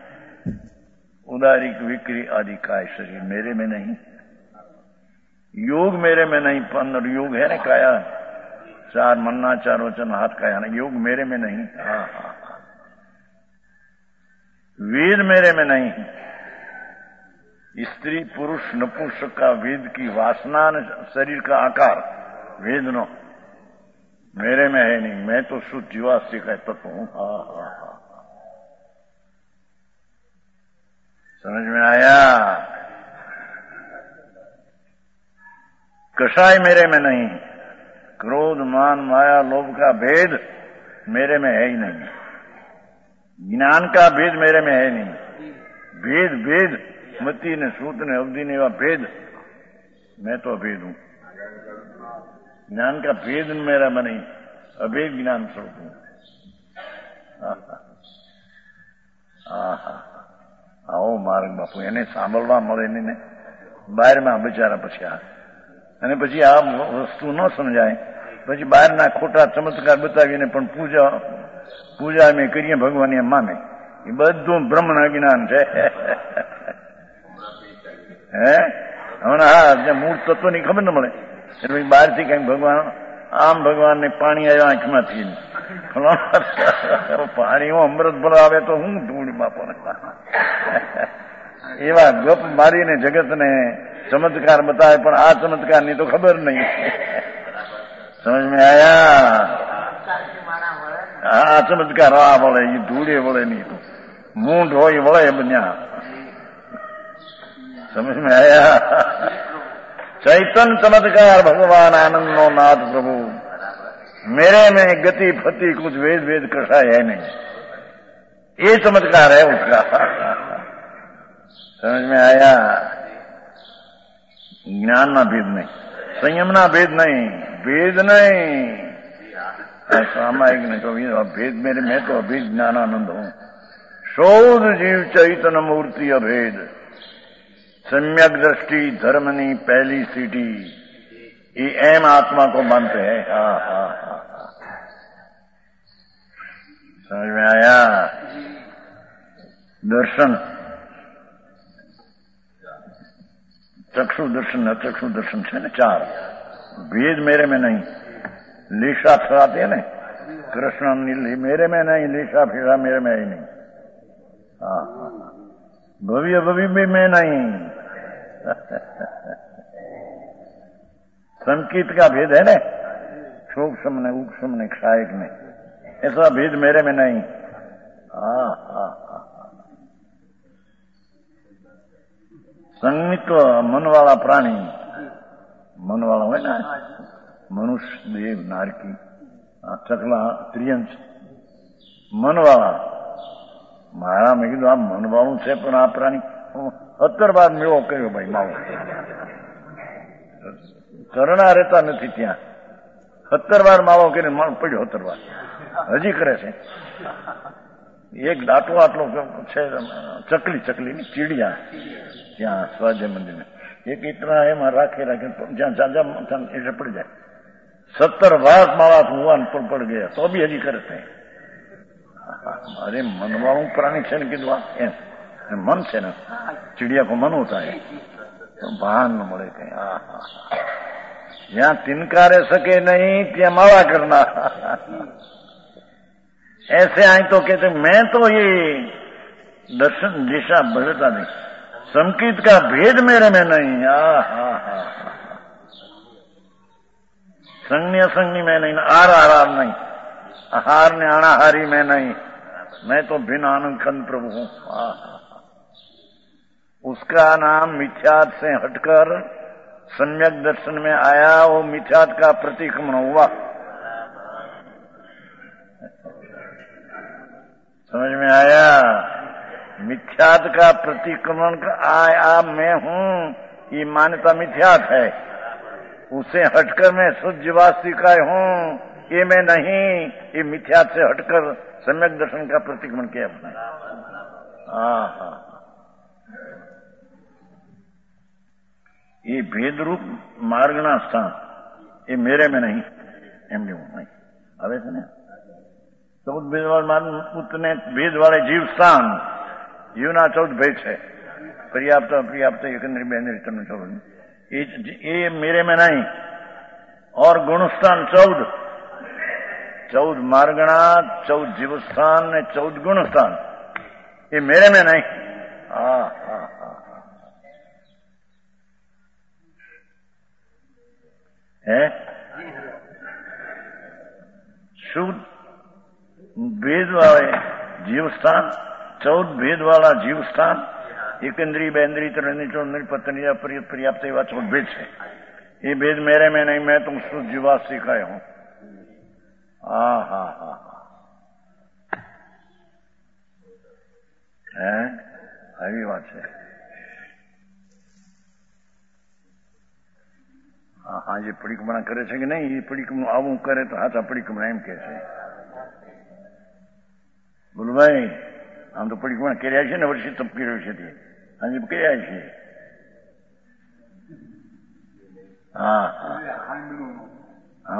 उदारिक विक्री आदि काय शरीर मेरे में नहीं, योग मेरे में नहीं, पंद्रह योग है ना काया, चार मन्ना चार वचन हाथ काया ना, योग मेरे में नहीं। हाँ हाँ, वेद मेरे में नहीं, स्त्री पुरुष नपुंसक का वेद की वासना न शरीर का आकार वेद नो मेरे में है नहीं, मैं तो शुद्ध जीवास्ती का तत्व हूं। हाँ हाँ हाँ, समझ में आया? कषाय मेरे में नहीं, क्रोध मान माया लोभ का भेद मेरे में है ही नहीं, ज्ञान का भेद मेरे में है नहीं, भेद भेद मति ने सूत ने अवधि ने वह भेद, मैं तो अभेद हूं, ज्ञान का भेद मेरा में नहीं, अभेद ज्ञान स्वरूप हूं। આવો માર્ગ બાપુ, એને સાંભળવા મળે ને બહારમાં બિચારા પછી આ, અને પછી આ વસ્તુ ન સમજાય, પછી બહારના ખોટા ચમત્કાર બતાવીને પણ પૂજા પૂજા અમે કરીએ ભગવાન એમ માને, એ બધું બ્રહ્મણ અજ્ઞાન છે। હે હમણાં હા જે મૂળ તત્વની ખબર ન મળે એટલે બહારથી કઈ ભગવાન આમ ભગવાનને પાણી આવ્યા આંખમાંથી, પાણી હું અમૃત ભરાવે તો હું ધૂળ બાપોને એવા ગપ મારીને જગતને ચમત્કાર બતાવે, પણ આ ચમત્કારની તો ખબર નહીં। સમજ મેં આયા? આ ચમત્કાર આ વળે, એ ધૂળે વળે નહીં, મૂંઢ હોય વળે બન્યા। समझ में आया? चैतन्य चमत्कार भगवान आनंद नो नाथ प्रभु मेरे में गति फति कुछ वेद वेद कषाय है नहीं, ये चमत्कार है उसका। समझ में आया? ज्ञान ना भेद नहीं, संयम ना भेद नहीं, भेद नहीं, सामायिक ने कहो भेद मेरे में तो अभेद ज्ञानानंद हूं, शोध जीव चैतन्य मूर्ति अभेद, सम्यक दृष्टि धर्मनी पहली सीढ़ी, ये एम आत्मा को मानते हैं। हाँ हाँ हाँ, समझ में आया? दर्शन, चक्षु दर्शन, अचक्षु दर्शन है ना, चार भेद मेरे में नहीं। लीशा फैलाते हैं ना कृष्ण, मेरे में नहीं, लीशा फिरा मेरे में ही नहीं। हाँ, भव्य भव्य भी मैं नहीं। संकीत का भेद है ना, सूक्ष्म ने उपशम ने क्षायक ने, ऐसा भेद मेरे में नहीं। हाँ हाँ हाँ, संगमित्व मन वाला प्राणी, मन वाला है ना, मनुष्य, देव, नारकी, चकला, त्रियंश, मन वाला। મારા મેં કીધું આ મનવાળું છે, પણ આ પ્રાણી સત્તર વાર મેળો કર્યો ભાઈ માવો, કરણા રહેતા નથી ત્યાં, સત્તર વાર માવો કરીને મન પડ્યો, સત્તર વાર હજી કરે છે। એક દાંતો આટલો છે, ચકલી ચકલી ની ચીડિયા ત્યાં સ્વાધ્યાય મંદિર એક ઇતના એમાં રાખી રાખી જ્યાં જાજા એટલે પડી જાય। સત્તર વાર માવા હુવાન પર પડ ગયા તો બી હજી કરે છે। अरे मनवाणु प्राणी है ना, कीधु मन है ना, चिड़िया को मन होता है तो भान न મળે कहीं। यहाँ तिनकारे सके नहीं त्या मावा करना। ऐसे आए तो कहते मैं तो ये दर्शन दिशा बदलता नहीं, संकीत का भेद मेरे में नहीं। आ हा हा, संज्ञ असंज्ञ में नहीं, आर आर नहीं, आहार ने अनाहारी में नहीं, मैं तो भिन्न आनंद कंद प्रभु हूं। उसका नाम मिथ्यात से हटकर सम्यक दर्शन में आया, वो मिथ्यात का प्रतिक्रमण हुआ। समझ में आया? मिथ्यात का प्रतिक्रमण आया, मैं हूं, ये मान्यता मिथ्यात है। उसे हटकर मैं शुद्ध वास्तविका हूं, ये मैं नहीं, ये मिथ्यात से हटकर सम्यक दर्शन का प्रतिक्रमण किया अपने। हाँ हाँ, ये भेद रूप मार्गना स्थान ये मेरे में नहीं, एम नहीं आवे છે ને। ચૌદ ભેદ વાળા ઉતને ભેદ વાળે જીવ સ્થાન, જીવના ચૌદ ભેદ છે, पर्याप्त अपर्याप्त एकंदरी बेंदरी तनु चौद, ये मेरे में नहीं। और गुणस्थान चौद, चौद मार्गणा, चौद जीवस्थान ने चौद गुणस्थान, ये मेरे में नहीं। हाँ हाँ हाँ, है शुद्ध भेद वाले जीवस्थान, चौद भेद वाला जीवस्थान, एकंद्री बेंद्री तरनी चौंद्री पत्नी पर्याप्त एवं चौद भेद है। ये भेद मेरे में नहीं, मैं तुम शुद्ध जीवा सिखाए हूं। हाँ हाँ हाँ है, આવી વાત છે। હા હા, જે પરિક્રમણ કરે છે કે નહીં, એ પરિક્રમણ આવું કરે તો હાથા પરિક્રમણ એમ કે છે। બોલો ભાઈ, આમ તો પરિક્રમણ કર્યા છે ને, વર્ષે તપ કર્યો છે તે આજે કર્યા છે। હા હા હા,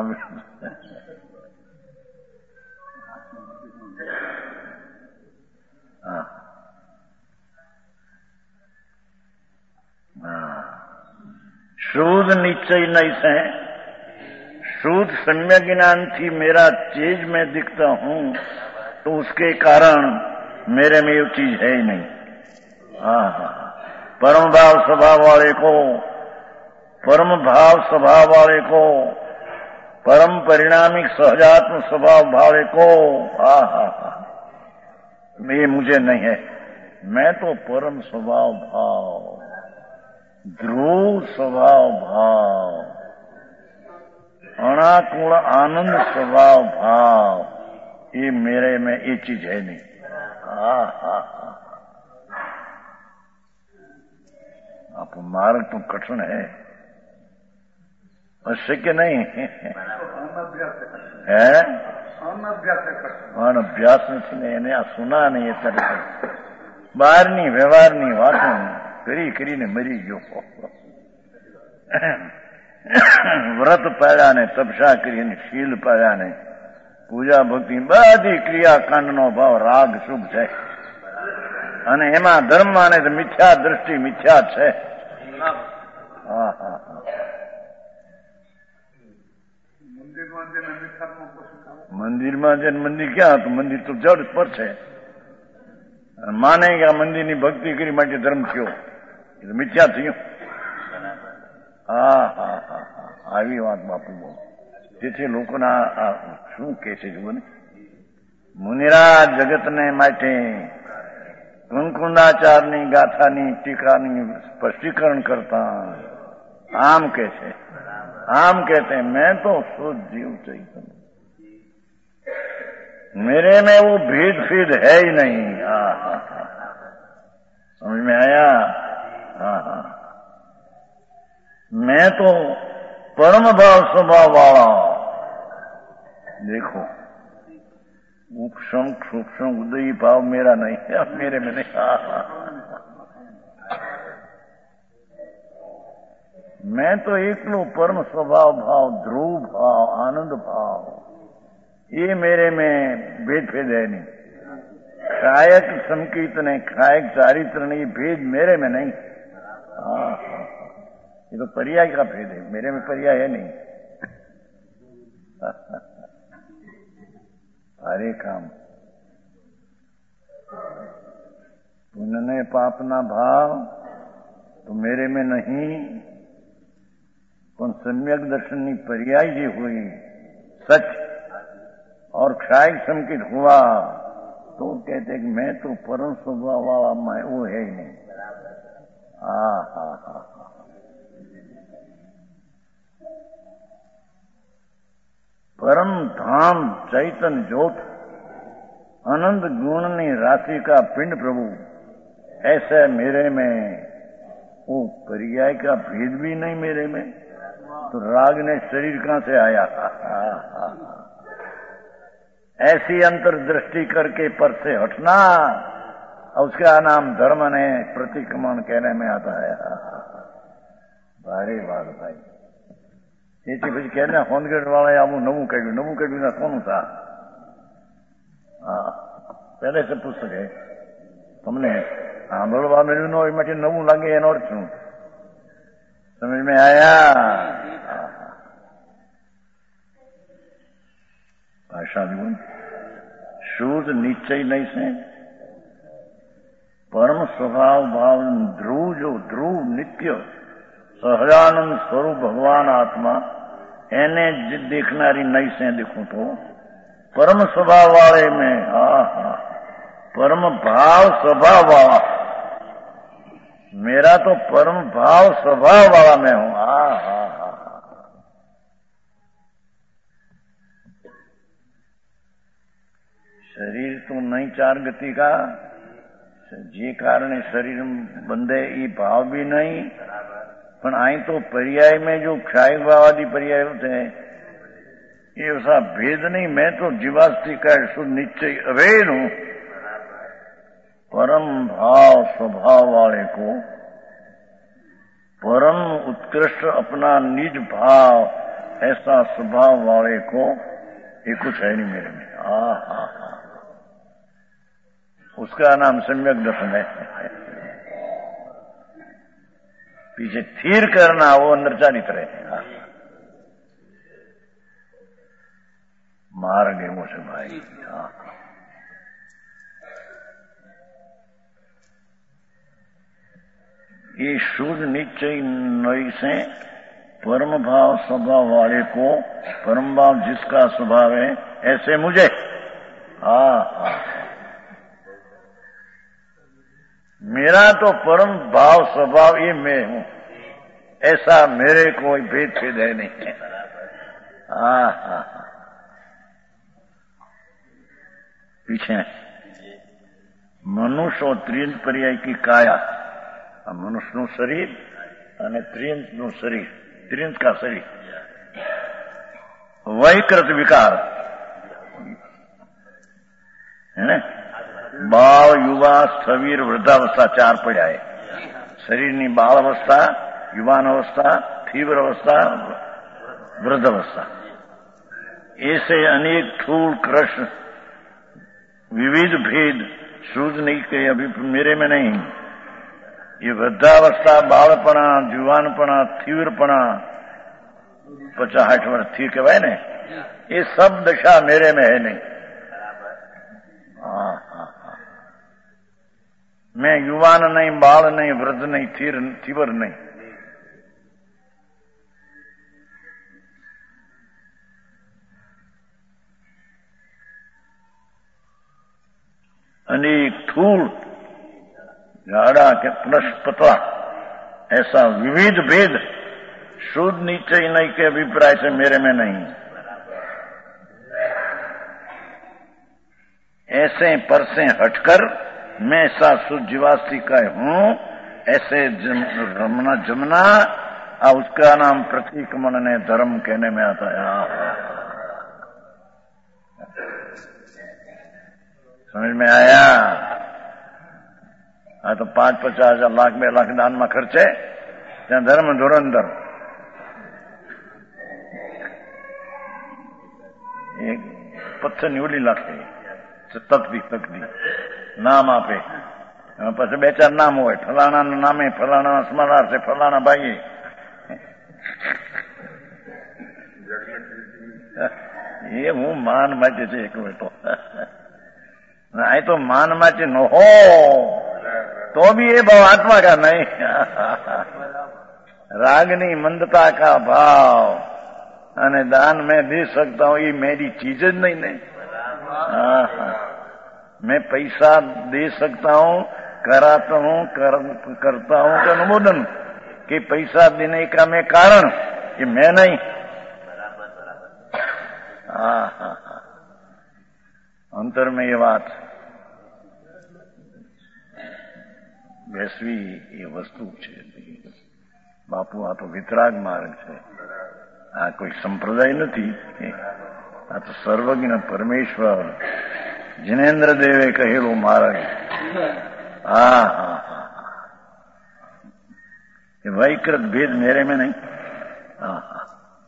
शुद्ध निश्चय नहीं से, शुद्ध सम्यक ज्ञान थी मेरा चीज में दिखता हूं, तो उसके कारण मेरे में ये चीज है ही नहीं। हाँ हाँ, परम भाव स्वभाव वाले को, परम भाव स्वभाव वाले को, परम परिणामिक सहजात्म स्वभाव वाले को, हाँ हाँ हाँ, ये मुझे नहीं है। मैं तो परम स्वभाव भाव, ध्रुव स्वभाव भाव, अनाकुल आनंद स्वभाव भाव, ये मेरे में ये चीज है नहीं। हाँ हाँ हाँ, आप मार्ग तो कठिन है, शक्य नहीं है। अभ्यास नहीं, એને આ સુના નહીં, અત્યારે બહારની વ્યવહારની વાતો કરી કરીને મરી ગયો। વ્રત પાળ્યા ને, તપસ્યા કરીને શીલ પાળ્યા ને, પૂજા ભક્તિ બધી ક્રિયાકાંડનો ભાવ રાગ શુભ છે। અને એમાં ધર્મ માને તો મિથ્યા દ્રષ્ટિ મિથ્યા છે. હા હા હા મંદિરમાં જઈને મંદિર ક્યાં હતું? મંદિર તો જડ પર છે. માને કે આ મંદિરની ભક્તિ કરી માટે ધર્મ થયો, એ મિથ્યા થયું. હા હા હા હા આવી વાત બાપુ બહુ. તેથી લોકોના શું કે છે જુઓ, મુનિરાજ જગતને માટે કુંકુંદાચારની ગાથાની ટીકાની સ્પષ્ટીકરણ કરતા આમ કે છે, आम कहते हैं मैं तो शुद्ध जीव चैतन्य, मेरे में वो भेद फेद है ही नहीं. हाँ हाँ हाँ समझ में आया? हाँ हाँ मैं तो परम भाव स्वभाव वाला. देखो उपशम सूक्ष्म उदयी भाव मेरा नहीं है, मेरे में नहीं. हाँ हाँ मैं तो एकलो परम स्वभाव भाव, ध्रुव भाव, आनंद भाव, ये मेरे में भेद भेद है नहीं. खायक संकीर्तन है, खायक चारित्र नहीं, भेद मेरे में नहीं. हाँ ये तो पर्याय का भेद है, मेरे में पर्याय है नहीं. हरे काम पुण्य पापना भाव तो मेरे में नहीं, પણ સમ્યક દર્શનની પર્યાય જે हुई सच और क्षायक संकित हुआ तो कहते कि मैं तो परम स्वभाव वाला मैं वो है ही नहीं. हा हा हा परम धाम चैतन्य ज्योत अनंत गुणनी राशि का पिंड प्रभु, ऐसे मेरे में वो पर्याय का भेद भी नहीं मेरे में. तो राग ने शरीर कहां से आया? ऐसी अंतर्दृष्टि करके पर से हटना, उसका नाम धर्म ने प्रतिक्रमण कहने में आता है. भारी बात भाई. એથી પછી कहने હોનગઢ વાળાએ આવું નવું કાઢ્યું, નવું કાઢ્યું ના કોનું था? હા પહેલે से પુસ્તક है. તમને સાંભળવા મળ્યું ન હોય માટે નવું લાગે એનો અર્થ શું? समझ में आया? भाषा जो शुद्ध निश्चय नहीं से परम स्वभाव भाव ध्रुव, जो ध्रुव नित्य सहजानंद स्वरूप भगवान आत्मा एने देखनारी नहीं से देखूं तो परम स्वभाव वाले में. हा हा परम भाव स्वभाव वाला, मेरा तो परम भाव स्वभाव वाला मैं हूं. हा हा हा शरीर तो नहीं चार गति का, जे कारण शरीर बंधे ये भाव भी नहीं. पण आई तो पर्याय में जो क्षायवादी पर्याय होते हैं ये ऐसा भेद नहीं. मैं तो जीवास्तिक का शुद्ध निश्चय अभेद हूं. परम भाव स्वभाव वाले को परम उत्कृष्ट अपना निज भाव ऐसा स्वभाव वाले को ये कुछ है नहीं मेरे में. हा हा हा उसका नाम सम्यक दर्शन है. पीछे स्थिर करना वो अंदर चालित रहे. मार्ग है मुझे भाई. हाँ ये शुद्ध निश्चय नई से परम भाव स्वभाव वाले को, परम भाव जिसका स्वभाव है ऐसे मुझे. हाँ हाँ मेरा तो परम भाव स्वभाव ये मैं हूं, ऐसा मेरे कोई भेद भेद है नहीं. हाँ हाँ पीछे मनुष्य और त्रियंत पर्याय की काया, મનુષ્યનું શરીર અને ત્રિયંતનું શરીર, ત્રિયંત કા શરીર વૈકૃત વિકાર है ना. બાળ, યુવા, સ્થવીર, વૃદ્ધાવસ્થા ચાર પડ્યા है. શરીરની બાળ અવસ્થા, યુવાન અવસ્થા, तीव्र अवस्था, वृद्ध अवस्था, ऐसे अनेक स्थूल कृष्ण विविध भेद शुद्ध नहीं के अभी मेरे में नहीं। ये वृद्धावस्था, बालपणा, जुवानपणा, तीव्रपणा, पचास साठ वर्ष थी कहवाय ने, ये सब दशा मेरे में है नहीं। हाँ हाँ हाँ, मैं युवान नहीं, बाल नहीं, वृद्ध नहीं, थीर तीव्र नहीं। अनेक थूल झाड़ा के प्लस पतला, ऐसा विविध भेद शुद्ध नीचे नहीं के अभिप्राय से मेरे में नहीं। ऐसे पर से हटकर मैं ऐसा शुद्ध जीवास्ती का हूं, ऐसे जम, रमना जमना, और उसका नाम प्रतिक्रमण ने धर्म कहने में आता है। समझ में आया? हाँ, तो पांच पचास हजार लाख में लाख दान में खर्चे ત્યાં ધર્મ ધુરંધર એક પથ્થરની ઓલી લાખે તકદી તકદી નામ આપે, પછી બે ચાર નામ હોય, ફલાણાના નામે ફલાણા સ્મરણાર્થે ફલાણા ભાઈએ, એ હું માન માટે છે એકલો તો नहीं तो मान माचे न हो तो भी ये भाव आत्मा का नहीं। रागनी मंदता का भाव अने दान मैं दे सकता हूँ, ये मेरी चीज ज नहीं नहीं। मैं पैसा दे सकता हूँ, कराता हूँ, कर, करता हूँ तो अनुमोदन, कि पैसा देने का मैं कारण, ये मैं नहीं। हाँ हाँ अंतर में ये बात वैसवी ये वस्तु है। बापू आ तो वितराग मार्ग है, आ कोई संप्रदाय नहीं, आ तो सर्वज्ञ परमेश्वर जिनेन्द्र देवे कहेलो मार्ग। हाँ हाँ हाँ, ये वैकृत भेद मेरे में नहीं। हाँ हाँ,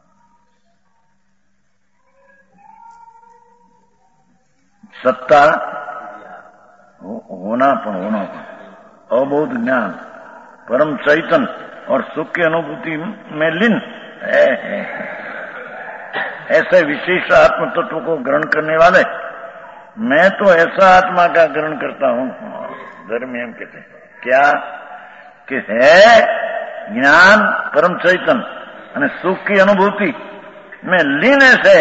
सत्ता हो, होना पण होना पण अबोध ज्ञान, परम चैतन और सुख की अनुभूति में लीन है, है। ऐसे विशेष आत्म तत्व को ग्रहण करने वाले, मैं तो ऐसा आत्मा का ग्रहण करता हूं। धर्म एम कहते हैं क्या कि है ज्ञान, परम चैतन और सुख की अनुभूति में लीन ऐसे।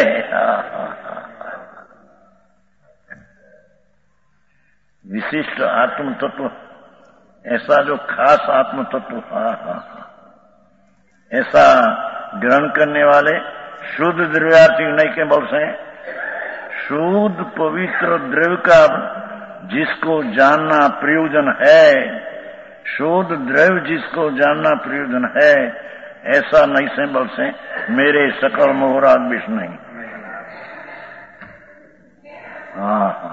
विशिष्ट आत्म तत्व, ऐसा जो खास आत्म तत्व, हाँ हाँ ऐसा ग्रहण करने वाले शुद्ध द्रव्यार्थी नहीं के बल से, शुद्ध पवित्र द्रव्य का जिसको जानना प्रयोजन है, शुद्ध द्रव्य जिसको जानना प्रयोजन है, ऐसा नहीं से बल से मेरे सकल मोहराग विष नहीं। हाँ हाँ,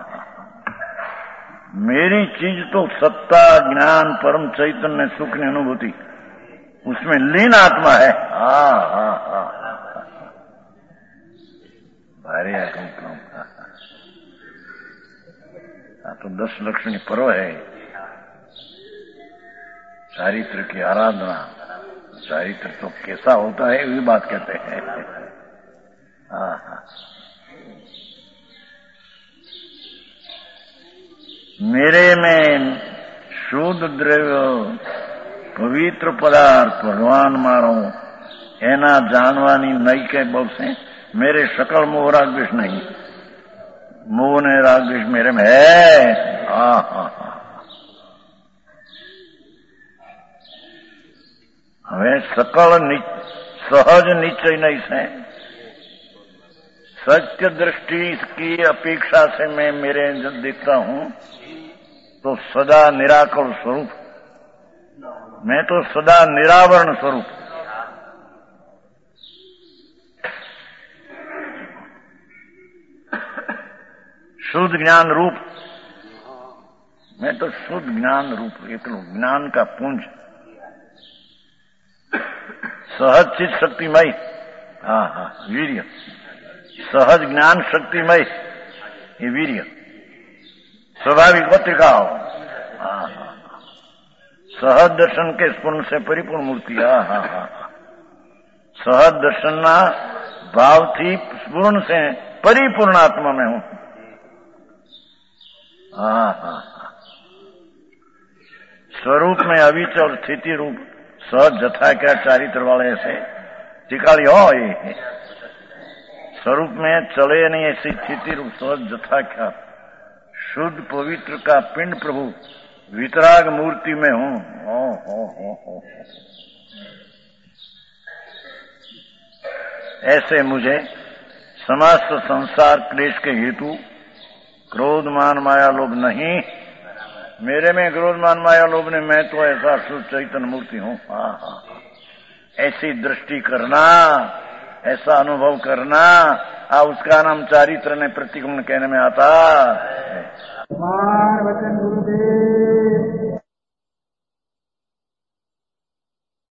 मेरी चीज तो सत्ता, ज्ञान, परम चैतन्य, सुख की अनुभूति, उसमें लीन आत्मा है। हाँ हाँ हाँ, भारी आकम कम। हाँ तो दस लक्षणी पर्व है, चारित्र की आराधना। चारित्र तो कैसा होता है ये बात कहते हैं। हाँ हाँ, मेरे में शुद्ध द्रव्य पवित्र पदार्थ भगवान मारो एना जानवानी नहीं के बोल से मेरे सकल मोह राग द्वेष नहीं। मोह ने राग द्वेष मेरे में है। हाँ हाँ हाँ, हमें सकल सहज निश्चय नहीं से सत्य दृष्टि की अपेक्षा से मैं मेरे जब देखता हूं तो सदा निराकल स्वरूप, मैं तो सदा निरावरण स्वरूप। शुद्ध ज्ञान रूप, मैं तो शुद्ध ज्ञान रूप, एकलो ज्ञान का पुंज, सहज चित शक्तिमय। हाँ हाँ, वीर्य, सहज ज्ञान शक्तिमय, ये वीर्य। स्वाभाविक पत्रिकाओ सहज दर्शन के स्पूर्ण से परिपूर्ण मूर्ति हा हा हा सहज दर्शन ना भाव थी स्पूर्ण से परिपूर्ण आत्मा में हूं हा हा स्वरूप में अविचल स्थिति रूप सहज जथा क्या चारित्र वाले ऐसे टिकाली हो ये स्वरूप में चले नहीं ऐसी स्थिति रूप सहज जथा क्या शुद्ध पवित्र का पिंड प्रभु वितराग मूर्ति में हूं ओ हो हो हो ऐसे मुझे समस्त संसार क्लेश के हेतु क्रोध मान माया लोभ नहीं मेरे में क्रोध मान माया लोभ ने मैं तो ऐसा शुद्ध चैतन्य मूर्ति हूं हाँ हाँ ऐसी दृष्टि करना ऐसा अनुभव करना आ उसका नाम चारित्र ने प्रतिगुण कहने में आता वचन गुरुदेव